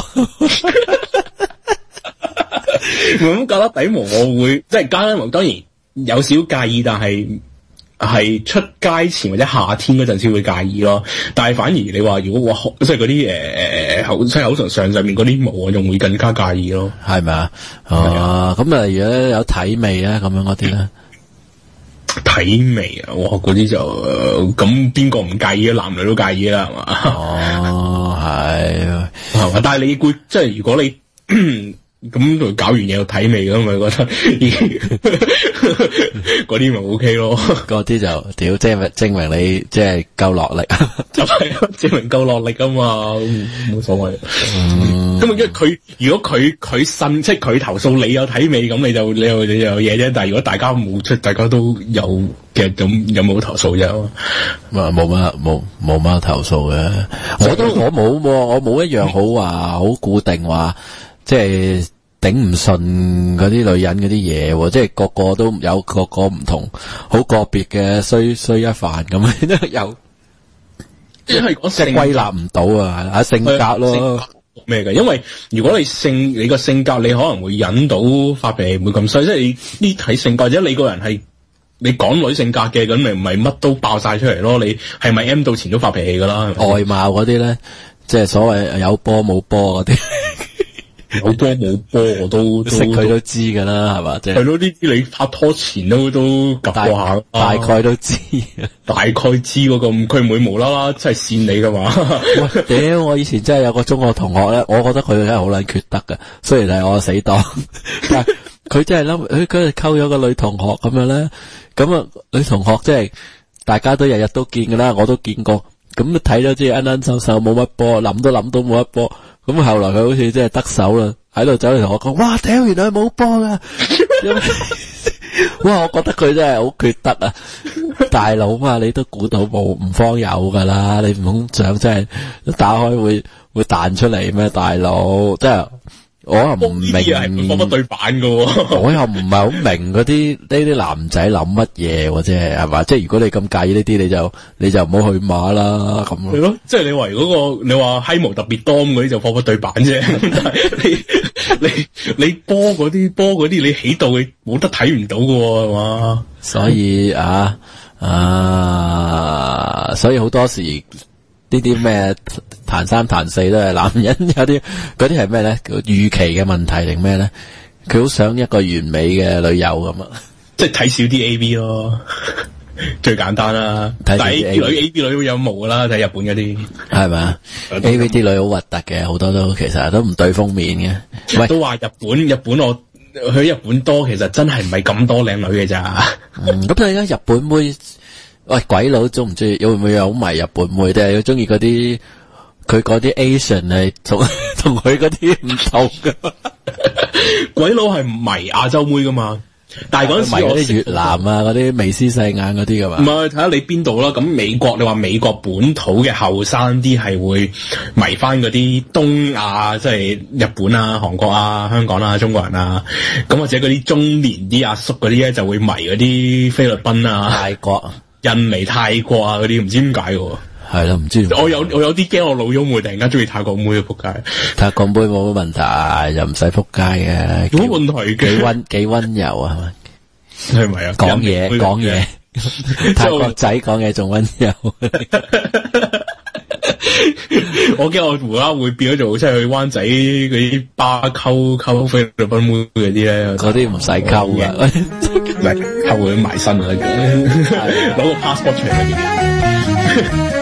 S3: 咁覺得底毛我會即係加底毛，當然有少介意，但係出街前或者夏天嗰陣先會介意咯。但係反而你話如果我即係嗰啲口唇上面嗰啲毛，我仲會更加介意咯。
S4: 係咪啊？咁啊，如果有體味啊，咁樣嗰啲咧，
S3: 體味啊，哇，嗰啲就咁邊個唔介意啊？男女都介意啦，係嘛？
S4: 係
S3: 嘛？但係你會即係如果你咁搞完嘢有體味咁，咪覺得嗰啲咪 OK 咯？
S4: 嗰啲就屌，即係證明你即係夠落力，
S3: 就係證明夠落力啊嘛，冇所謂。咁因為佢如果佢呻，即係佢投訴你有體味，咁你就有嘢啫。但係如果大家冇出，大家都有嘅，咁有冇投訴啫？
S4: 冇乜投訴嘅。我冇一樣好話好固定話。即係頂唔順嗰啲女人嗰啲嘢，即係個個都有個個唔同，好個別嘅衰一番咁都有，
S3: 因為
S4: 即係歸納唔到啊，性格咯
S3: 咩嘅？因為如果你個性格，你可能會引到發脾氣唔會咁衰，即係你呢睇性格，或者你個人係你港女性格嘅，咁咪唔係乜都爆晒出嚟咯？你係咪 M 到前都發脾氣噶啦？
S4: 外貌嗰啲咧，即係所謂有波冇波嗰啲。
S3: 有波冇波我都
S4: 識佢都知噶啦，係嘛？即係係
S3: 咯，呢啲你拍拖前都及過下，
S4: 大概都知，
S3: 大概知嗰個，佢唔會無啦啦真係扇你噶嘛？
S4: 屌！我以前真係有個中學同學咧，我覺得佢真係好撚缺德噶，雖然係我死黨，但係佢真係諗，佢溝咗個女同學咁樣咧，咁啊女同學即係大家都日日都見噶啦，我都見過，咁睇咗之後啱啱收手冇乜波，諗都冇乜波。咁後來佢好似真係得手啦，喺度走嚟同我講：哇，屌，原來冇波噶！哇，我覺得佢真係好缺德啊！大佬嘛，你都估到冇唔方有噶啦，你唔通想真係一打開會彈出嚟咩？大佬，真係我又唔明，
S3: 冇乜對版噶，
S4: 我又唔係好明嗰啲呢啲男仔諗乜嘢，即係嘛？即係如果你咁介意呢啲，你就唔好去馬啦咁咯。係咯，
S3: 即係你話如果你話閪毛特別多咁嗰啲就貨不對版啫。但係你波嗰啲你起到你冇得睇唔到噶係嘛？
S4: 所以所以好多時呢啲咩彈三彈四都係男人有啲嗰啲係咩咧？預期嘅問題定咩咧？佢好想一個完美嘅女友咁啊！
S3: 即係睇少啲 A.V. 咯，最簡單啦。但係 A.V. 女會有毛噶啦，睇日本嗰啲
S4: 係咪啊 ？A.V. 啲女好核突嘅，好多都其實都唔對封面嘅。
S3: 都話日本我去日本多，其實真係唔係咁多靚女嘅咋。
S4: 咁你而家日本妹？喂，鬼佬中唔中意？會唔會有迷日本妹？定係要中意嗰啲佢嗰啲 Asian 係同佢嗰啲唔同噶？
S3: 鬼佬係迷亞洲妹噶嘛？ 但係嗰陣時我
S4: 啲越南啊，嗰啲眉絲細眼嗰啲噶嘛。
S3: 唔係睇下你邊度啦。咁美國你話美國本土嘅後生啲係會迷翻嗰啲東亞，即係日本啊、韓國啊、香港啊、中國人啊。咁或者嗰啲中年啲阿叔嗰啲咧就會迷嗰啲菲律賓啊、
S4: 泰國、
S3: 印尼、泰國啊嗰啲，唔知點解喎。
S4: 係咯，唔知。
S3: 我有啲驚我老咗會突然間中意泰國妹嘅仆街。
S4: 泰國妹冇乜問題，又唔使仆街嘅。
S3: 冇乜問題嘅。
S4: 幾溫柔啊，係咪？
S3: 係咪啊？
S4: 講嘢，泰國仔講嘢仲溫柔。
S3: 我驚我胡啦會變咗做即係去灣仔嗰啲巴溝菲律賓妹嗰啲咧，
S4: 嗰啲唔使溝噶，
S3: 唔係溝會埋身啊！攞個 passport 出嚟。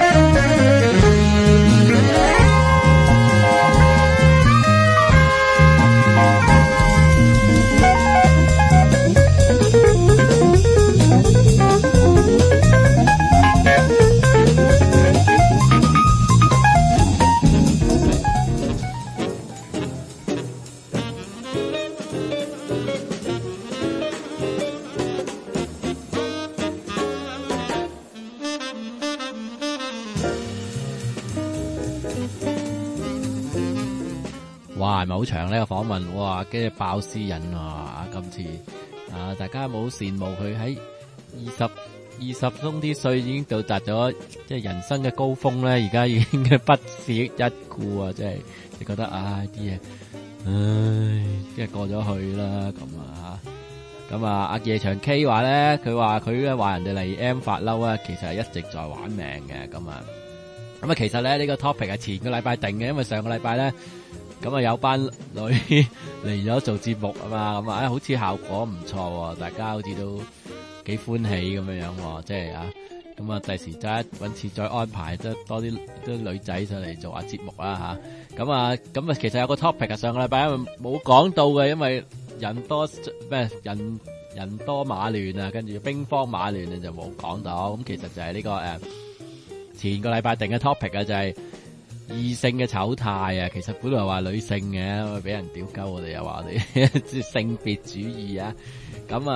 S2: 哇，係咪好長呢個訪問？哇，跟住爆私隱啊！今次啊，大家冇羨慕佢喺二十鬆啲歲已經到達咗即係人生嘅高峰咧，而家已經不屑一顧啊！即係你覺得啲嘢，即係過咗去啦咁啊！阿夜場 K 話咧，佢話人哋嚟 M 發嬲啊，其實係一直在玩命嘅咁啊！其實咧呢個 topic 係前個禮拜定嘅，因為上個禮拜咧。咁啊有班女嚟咗做節目啊嘛，咁啊好似效果唔錯，大家好似都幾歡喜咁樣，即係咁啊第時再搵次再安排得多啲女仔上嚟做下節目啦吓，咁啊其實有個 topic 上個禮拜冇講到嘅，因為人多馬亂啊，跟住兵荒馬亂就冇講到，咁其實就係呢個前個禮拜定嘅 topic 啊，就係異性嘅醜態啊，其實本來話女性嘅，俾人屌鳩我哋又話我哋性別主義啊，咁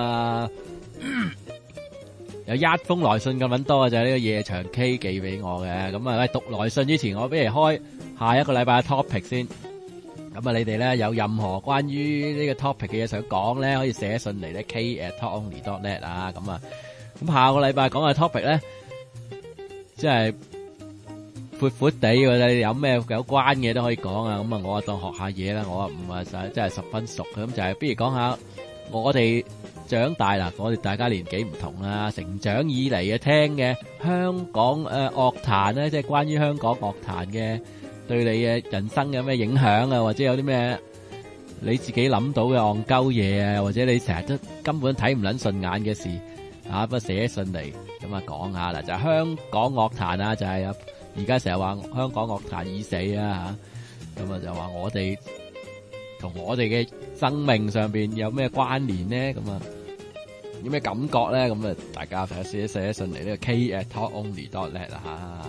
S2: 有一封來信咁搵多嘅就係呢個夜場 K 寄俾我嘅，咁啊讀來信之前，我不如開下一個禮拜嘅 topic 先，咁你哋咧有任何關於呢個 topic 嘅嘢想講咧，可以寫信嚟咧 k@talkonly.net 啊，咁下個禮拜講嘅 topic 咧，即係。闊闊地嘅，你有咩有關嘅都可以講啊！咁我當學下嘢啦，我唔係真係十分熟嘅，咁就係不如講下我哋長大啦，我哋大家年紀唔同啦，成長以嚟嘅聽嘅香港樂壇咧，即係關於香港樂壇嘅對你嘅人生有咩影響啊，或者有啲咩你自己諗到嘅戇鳩嘢啊，或者你成日都根本睇唔撚順眼嘅事不過寫信嚟咁講下啦，就係香港樂壇啊，就係而家成日話香港樂壇已死啊，咁就話我哋同我哋嘅生命上邊有咩關聯呢？咁有咩感覺咧？咁大家寫信嚟呢個 k@talkonly.net 啦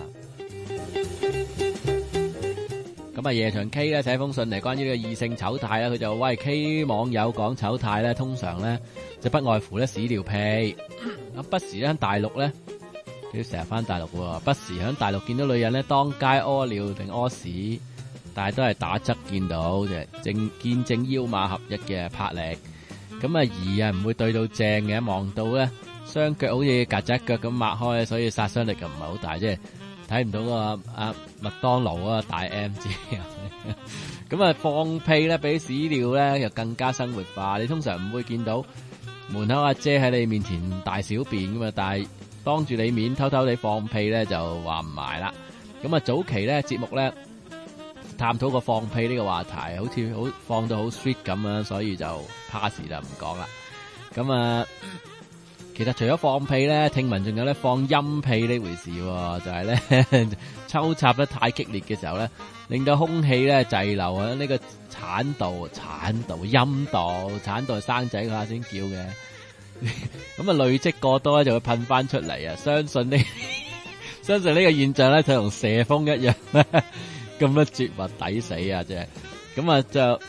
S2: 吓。咁夜場 K 咧寫封信嚟關於呢個異性醜態啦，佢就喂 K 網友講醜態咧，通常咧就不外乎咧屎尿屁，咁不時喺大陸咧。佢成日翻大陸喎，不時喺大陸見到女人咧當街屙尿定屙屎，但係都係打側見到嘅，見證腰馬合一嘅魄力。咁而唔會對到正嘅，望到咧雙腳好似曱甴腳咁擘開，所以殺傷力就唔係好大，即係睇唔到個麥當勞啊大 M 字。咁放屁咧比屎尿咧又更加生活化，你通常唔會見到門口阿姐喺你面前大小便噶嘛，但係當住你面偷偷地放屁咧就話唔埋啦。咁早期咧節目咧探討個放屁呢個話題，好似放到好 sweet 咁樣，所以就 pass 就唔講啦。咁其實除咗放屁咧，聽聞仲有咧放陰屁呢回事，就係咧抽插得太激烈嘅時候咧，令到空氣咧滯留啊，呢個產道陰道產道生仔嗰下先叫嘅。咁累積過多咧就會噴翻出嚟啊！相信呢個現象咧就同射風一樣咧，咁絕物抵死啊！即係咁就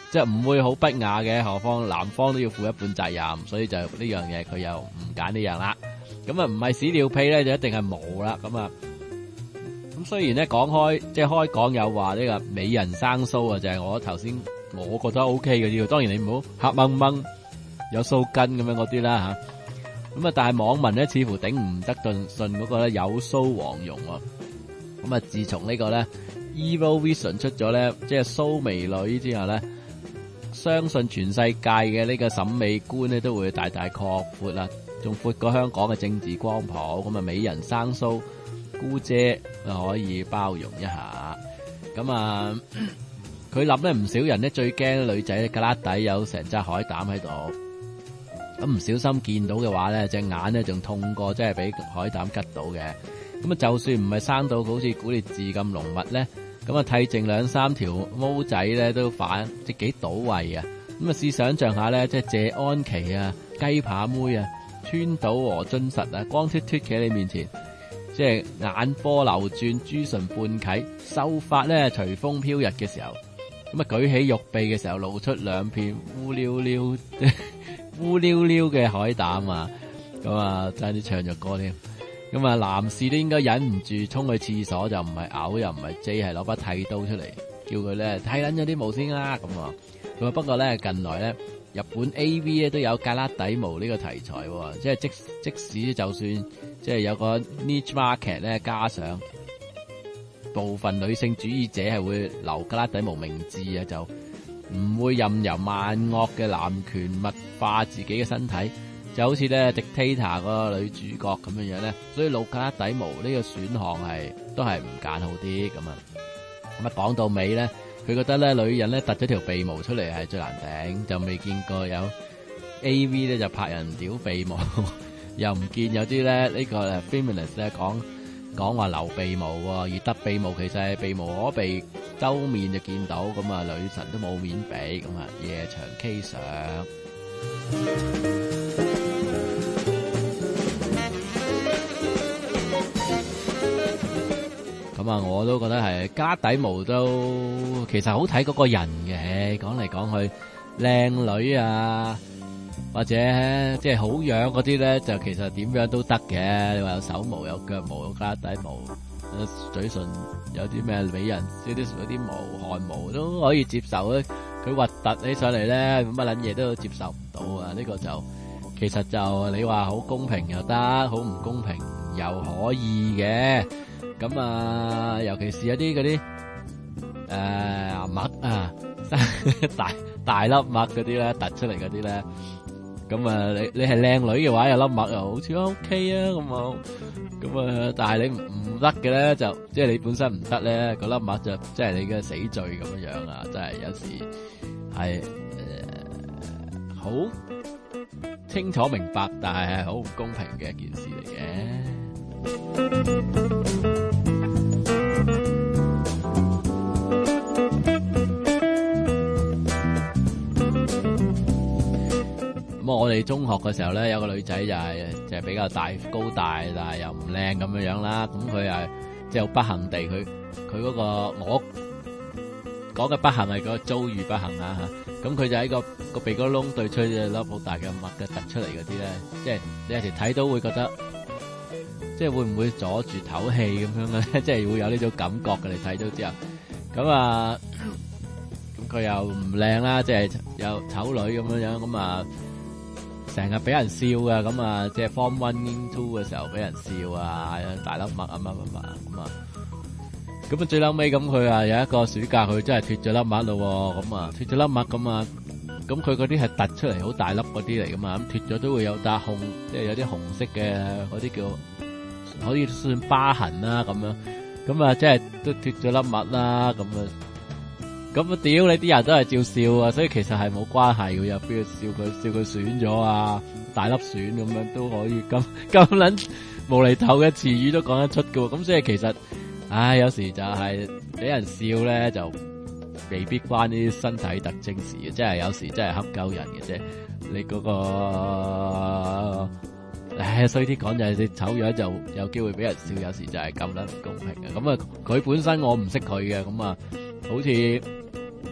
S2: 即係唔會好不雅嘅，何況男方都要負一半責任，所以就呢樣嘢佢又唔揀呢樣啦。咁啊唔係屎尿屁咧，就一定係毛啦。咁雖然咧講開，即係開講有話呢個美人生鬚啊，就係我頭先我覺得 OK 嘅啲，當然你唔好黑掹掹有鬚根咁樣嗰啲啦吓。咁啊，但係網民咧似乎頂唔得順嗰個咧有鬚黃蓉喎。咁啊，自從呢個咧 Evil Vision 出咗咧，即係鬚眉女之後咧，相信全世界嘅呢個審美觀咧都會大大擴闊啦，仲闊過香港嘅政治光譜。咁啊，美人生鬚，姑姐可以包容一下。咁啊，佢諗咧唔少人咧最驚女仔嘅旮旯底有成隻海膽喺度。咁唔小心見到嘅話咧，隻眼咧仲痛過，即係俾海膽吉到嘅。咁啊，就算唔係生到好似古烈治咁濃密咧，咁啊剃剩2-3條毛仔咧都即幾到位啊！咁啊，試想像下咧，即係謝安琪啊、雞扒妹啊、川島和津實啊，光脫脫企喺你面前，即係眼波流轉、朱唇半啟、秀髮咧隨風飄逸嘅時候，咁啊舉起玉臂嘅時候，露出2片烏溜溜烏溜溜嘅海膽啊！咁啊，爭啲唱咗歌添。咁啊，男士都應該忍唔住衝去廁所，就唔係嘔又唔係 J， 係攞把剃刀出嚟，叫佢咧剃撚咗啲毛先啦。咁啊，不過咧近來咧日本 AV 咧都有旮旯底毛呢個題材喎，即係即使就算即係有個 niche market 咧，加上部分女性主義者係會留旮旯底毛明志啊，就唔會任由萬惡嘅男權物化自己嘅身體。就好似咧 Dictator 個女主角咁樣樣咧，所以露旮旯底毛呢個選項都係唔揀好啲咁啊。咁啊講到尾咧，佢覺得咧女人咧突咗條鼻毛出嚟係最難頂，就未見過有 AV 咧就拍人屌鼻毛，又唔見有啲咧呢個 feminist 咧講話留鼻毛喎，而得鼻毛其實係鼻毛可避，兜面就見到，咁啊女神都冇面俾，咁啊夜場 K 上。咁啊，我都覺得係旮旯底毛都其實好睇嗰個人嘅，講嚟講去靚女啊，或者即係好樣嗰啲咧，就其實點樣都得嘅。你話有手毛、有腳毛、有旮旯底毛、嘴唇有啲咩美人嗰啲毛、汗毛都可以接受咧。佢核突起上嚟咧，乜撚嘢都接受唔到啊！呢個就其實就你話好公平又得，好唔公平又可以嘅。咁啊，尤其是有啲嗰啲麥啊，大粒麥嗰啲咧，突出嚟嗰啲咧，咁啊，你係靚女嘅話，有粒麥又好似 OK 啊，咁啊，但係你唔得嘅咧，就即係你本身唔得咧，嗰粒麥就即係你嘅死罪咁樣啊，真係有時係好清楚明白，但係好唔公平嘅一件事嚟嘅。咁我哋中學嘅時候咧，有個女仔就係比較高大，但係又唔靚咁樣啦。咁佢係即係好不幸地，佢嗰個我講嘅不幸係個遭遇不幸啊吓。咁佢就喺個鼻哥窿對出一粒好大嘅麥嘅突出嚟嗰啲咧，即係你有時睇到會覺得，即係會唔會阻住唞氣咁樣嘅咧？即係會有呢種感覺嘅。你睇到之後，咁啊，咁佢又唔靚啦，即係又醜女咁樣，咁啊。成日俾人笑啊，咁啊，即係 Form 1 2嘅時候俾人笑啊，大粒麥啊乜咁啊，咁啊最嬲尾咁佢啊有一個暑假佢真係脫咗粒麥咯，咁啊脫咗粒麥咁啊，咁佢嗰啲係突出嚟好大粒嗰啲嚟噶嘛，咁脫咗都會有笪紅，即係有啲紅色嘅嗰啲叫可以算疤痕啦咁樣，咁啊即係都脫咗粒麥啦咁啊。咁啊屌你啲人都係照笑啊，所以其實係冇關係嘅，又邊個笑佢損咗啊，大粒損咁樣都可以咁撚無厘頭嘅詞語都講得出嘅，咁所以其實，有時就係俾人笑咧就未必關啲身體特徵事嘅，即係有時真係恰鳩人嘅啫。你嗰個衰啲講就係你醜樣就有機會俾人笑，有時就係咁撚唔公平嘅。咁啊佢本身我唔識佢嘅，咁啊好似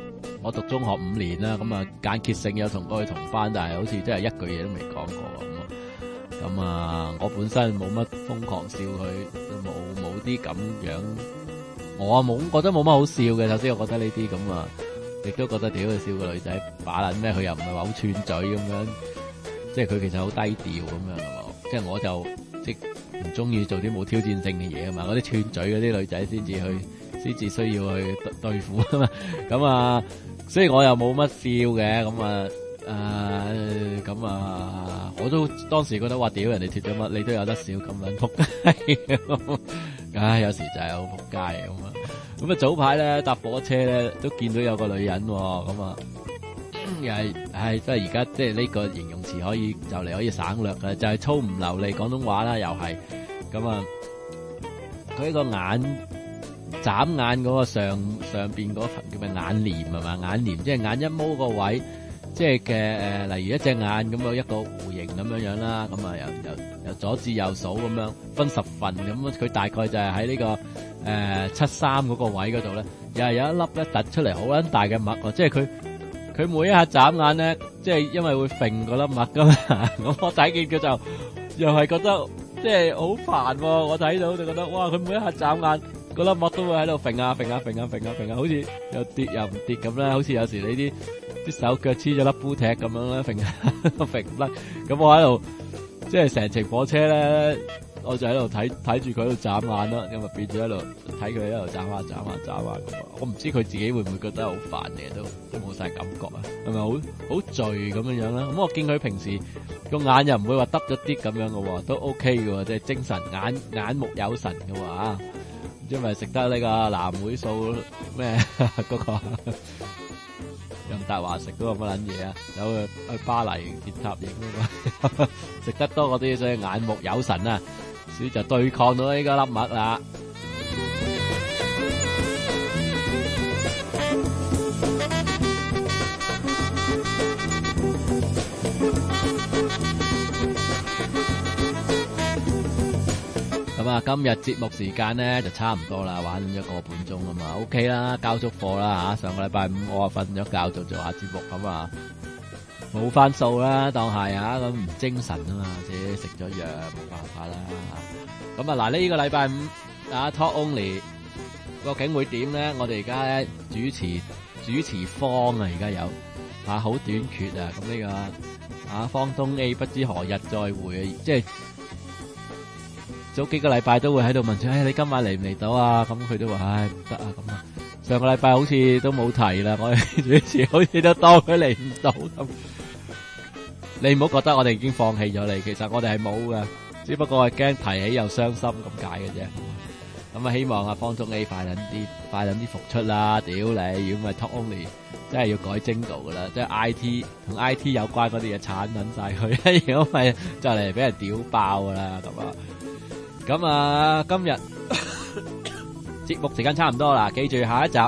S2: 我讀中學5年啦，咁啊間歇性有同過去同班，但係好似真係一句嘢都未講過咁啊，我本身冇乜瘋狂笑佢，冇啲咁樣，我冇覺得冇乜好笑嘅。首先我覺得呢啲咁啊，亦都覺得屌佢笑個女仔把撚咩，佢又唔係話好串嘴咁樣，即係佢其實好低調咁樣，即係我就即唔中意做啲冇挑戰性嘅嘢啊嘛，嗰啲串嘴嗰啲女仔先至需要去對付啊嘛，咁啊，所以我又冇乜笑嘅，咁啊，我都當時覺得話屌人哋脫咗乜，你都有得笑咁撚仆街，唉，有時就係好仆街咁啊！咁啊早排咧搭火車咧都見到有個女人咁啊，又係即係而家即係呢個形容詞可以省略嘅，就係粗唔流利廣東話啦，又係咁啊！佢個眨眼嗰個上邊嗰份叫咩眼簾係嘛？眼簾即係眼一毛個位。即係嘅例如一隻眼咁一個弧形咁樣樣啦，咁啊由左至右數咁樣分10份咁，佢大概就係喺呢個73嗰個位嗰度咧，又係有一粒咧突出嚟好撚大嘅墨喎，即係佢每一下眨眼咧，即係因為會揈嗰粒墨噶嘛，咁我睇見佢就又係覺得即係好煩喎，我睇到就覺得哇，佢每一下眨眼嗰粒墨都會喺度揈啊，好似又跌又唔跌咁咧，好似有時你啲手腳黐咗粒煲踢咁樣咧，揈甩。咁我喺度，即係成程火車咧，我就喺度睇住佢喺度眨眼啦，咁啊變咗喺度睇佢喺度眨下咁。我唔知佢自己會唔會覺得好煩嘅，都冇晒感覺啊，係咪好醉咁樣啦？咁我見佢平時個眼又唔會話耷咗啲咁樣嘅喎，都 OK 嘅喎，即係精神眼目有神嘅喎，因為食得呢個藍莓素咩嗰個。任達華食嗰個乜撚嘢啊？走去巴黎鐵塔影嗰個，食得多嗰啲，所以眼目有神啊，所以就對抗到呢個粒墨啦。咁啊，今日節目時間咧就差唔多啦，玩咗個半鐘啊嘛 ，OK 啦，交足課啦吓。上個禮拜5我啊瞓咗覺就做下節目咁啊，冇翻數啦，當係啊，咁唔精神啊嘛，自己食咗藥冇辦法啦。咁啊嗱，呢個禮拜5啊 Talk Only 究竟會點咧？我哋而家咧主持方啊，而家有啊好短缺啊，咁呢個啊方東 A 不知何日再會啊，即係。早幾個禮拜都會喺度問住，你今晚嚟唔嚟到啊？咁佢都話，唔得啊咁啊。上個禮拜好似都冇提啦，我哋主持好似都當佢嚟唔到咁。你唔好覺得我哋已經放棄咗你，其實我哋係冇噶，只不過係驚提起又傷心咁解嘅啫。咁啊，希望方中 A 快啲復出啦！屌你，如果唔係 Talk Only，真係要改精度噶啦，即係 IT 同 IT 有關嗰啲嘢鏟撚晒佢，如果唔係就嚟俾人屌爆噶啦咁啊！咁啊，今日節目時間差唔多啦，記住下一集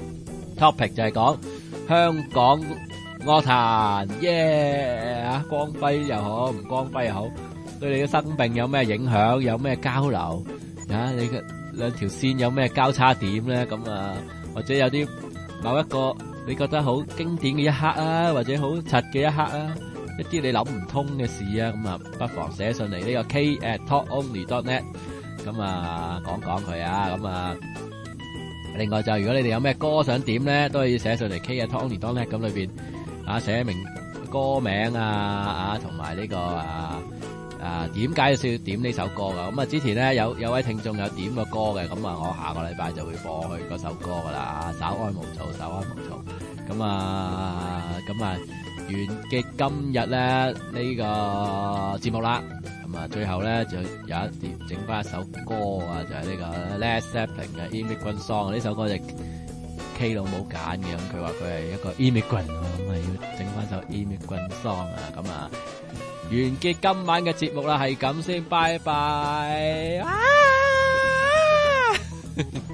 S2: topic 就係講香港樂壇，耶！光輝又好，唔光輝又好，對你嘅生命有咩影響，有咩交流啊？你嘅兩條線有咩交叉點咧？咁啊，或者有啲某一個你覺得好經典嘅一刻啊，或者好柒嘅一刻啊？一啲你諗唔通嘅事啊，咁啊，不妨寫信嚟呢個 k@talkonly.net， 咁啊講佢啊，咁啊，另外就如果你哋有咩歌想點咧，都可以寫信嚟 k@talkonly.net， 咁裏邊啊寫明歌名啊同埋呢個點解要點呢首歌噶？咁啊之前咧有位聽眾有點個歌嘅，咁啊我下個禮拜就會播佢嗰首歌噶啦，稍安無躁，咁啊。完結今日咧呢個節目啦，咁啊最後咧就有一碟整翻一首歌啊，就係呢個 Led Zeppelin 嘅 Immigrant Song， 呢首歌就 K 佬冇揀嘅，咁佢話佢係一個 immigrant， 咁啊要整翻首 Immigrant Song 啊，咁啊完結今晚嘅節目啦，係咁先，拜拜。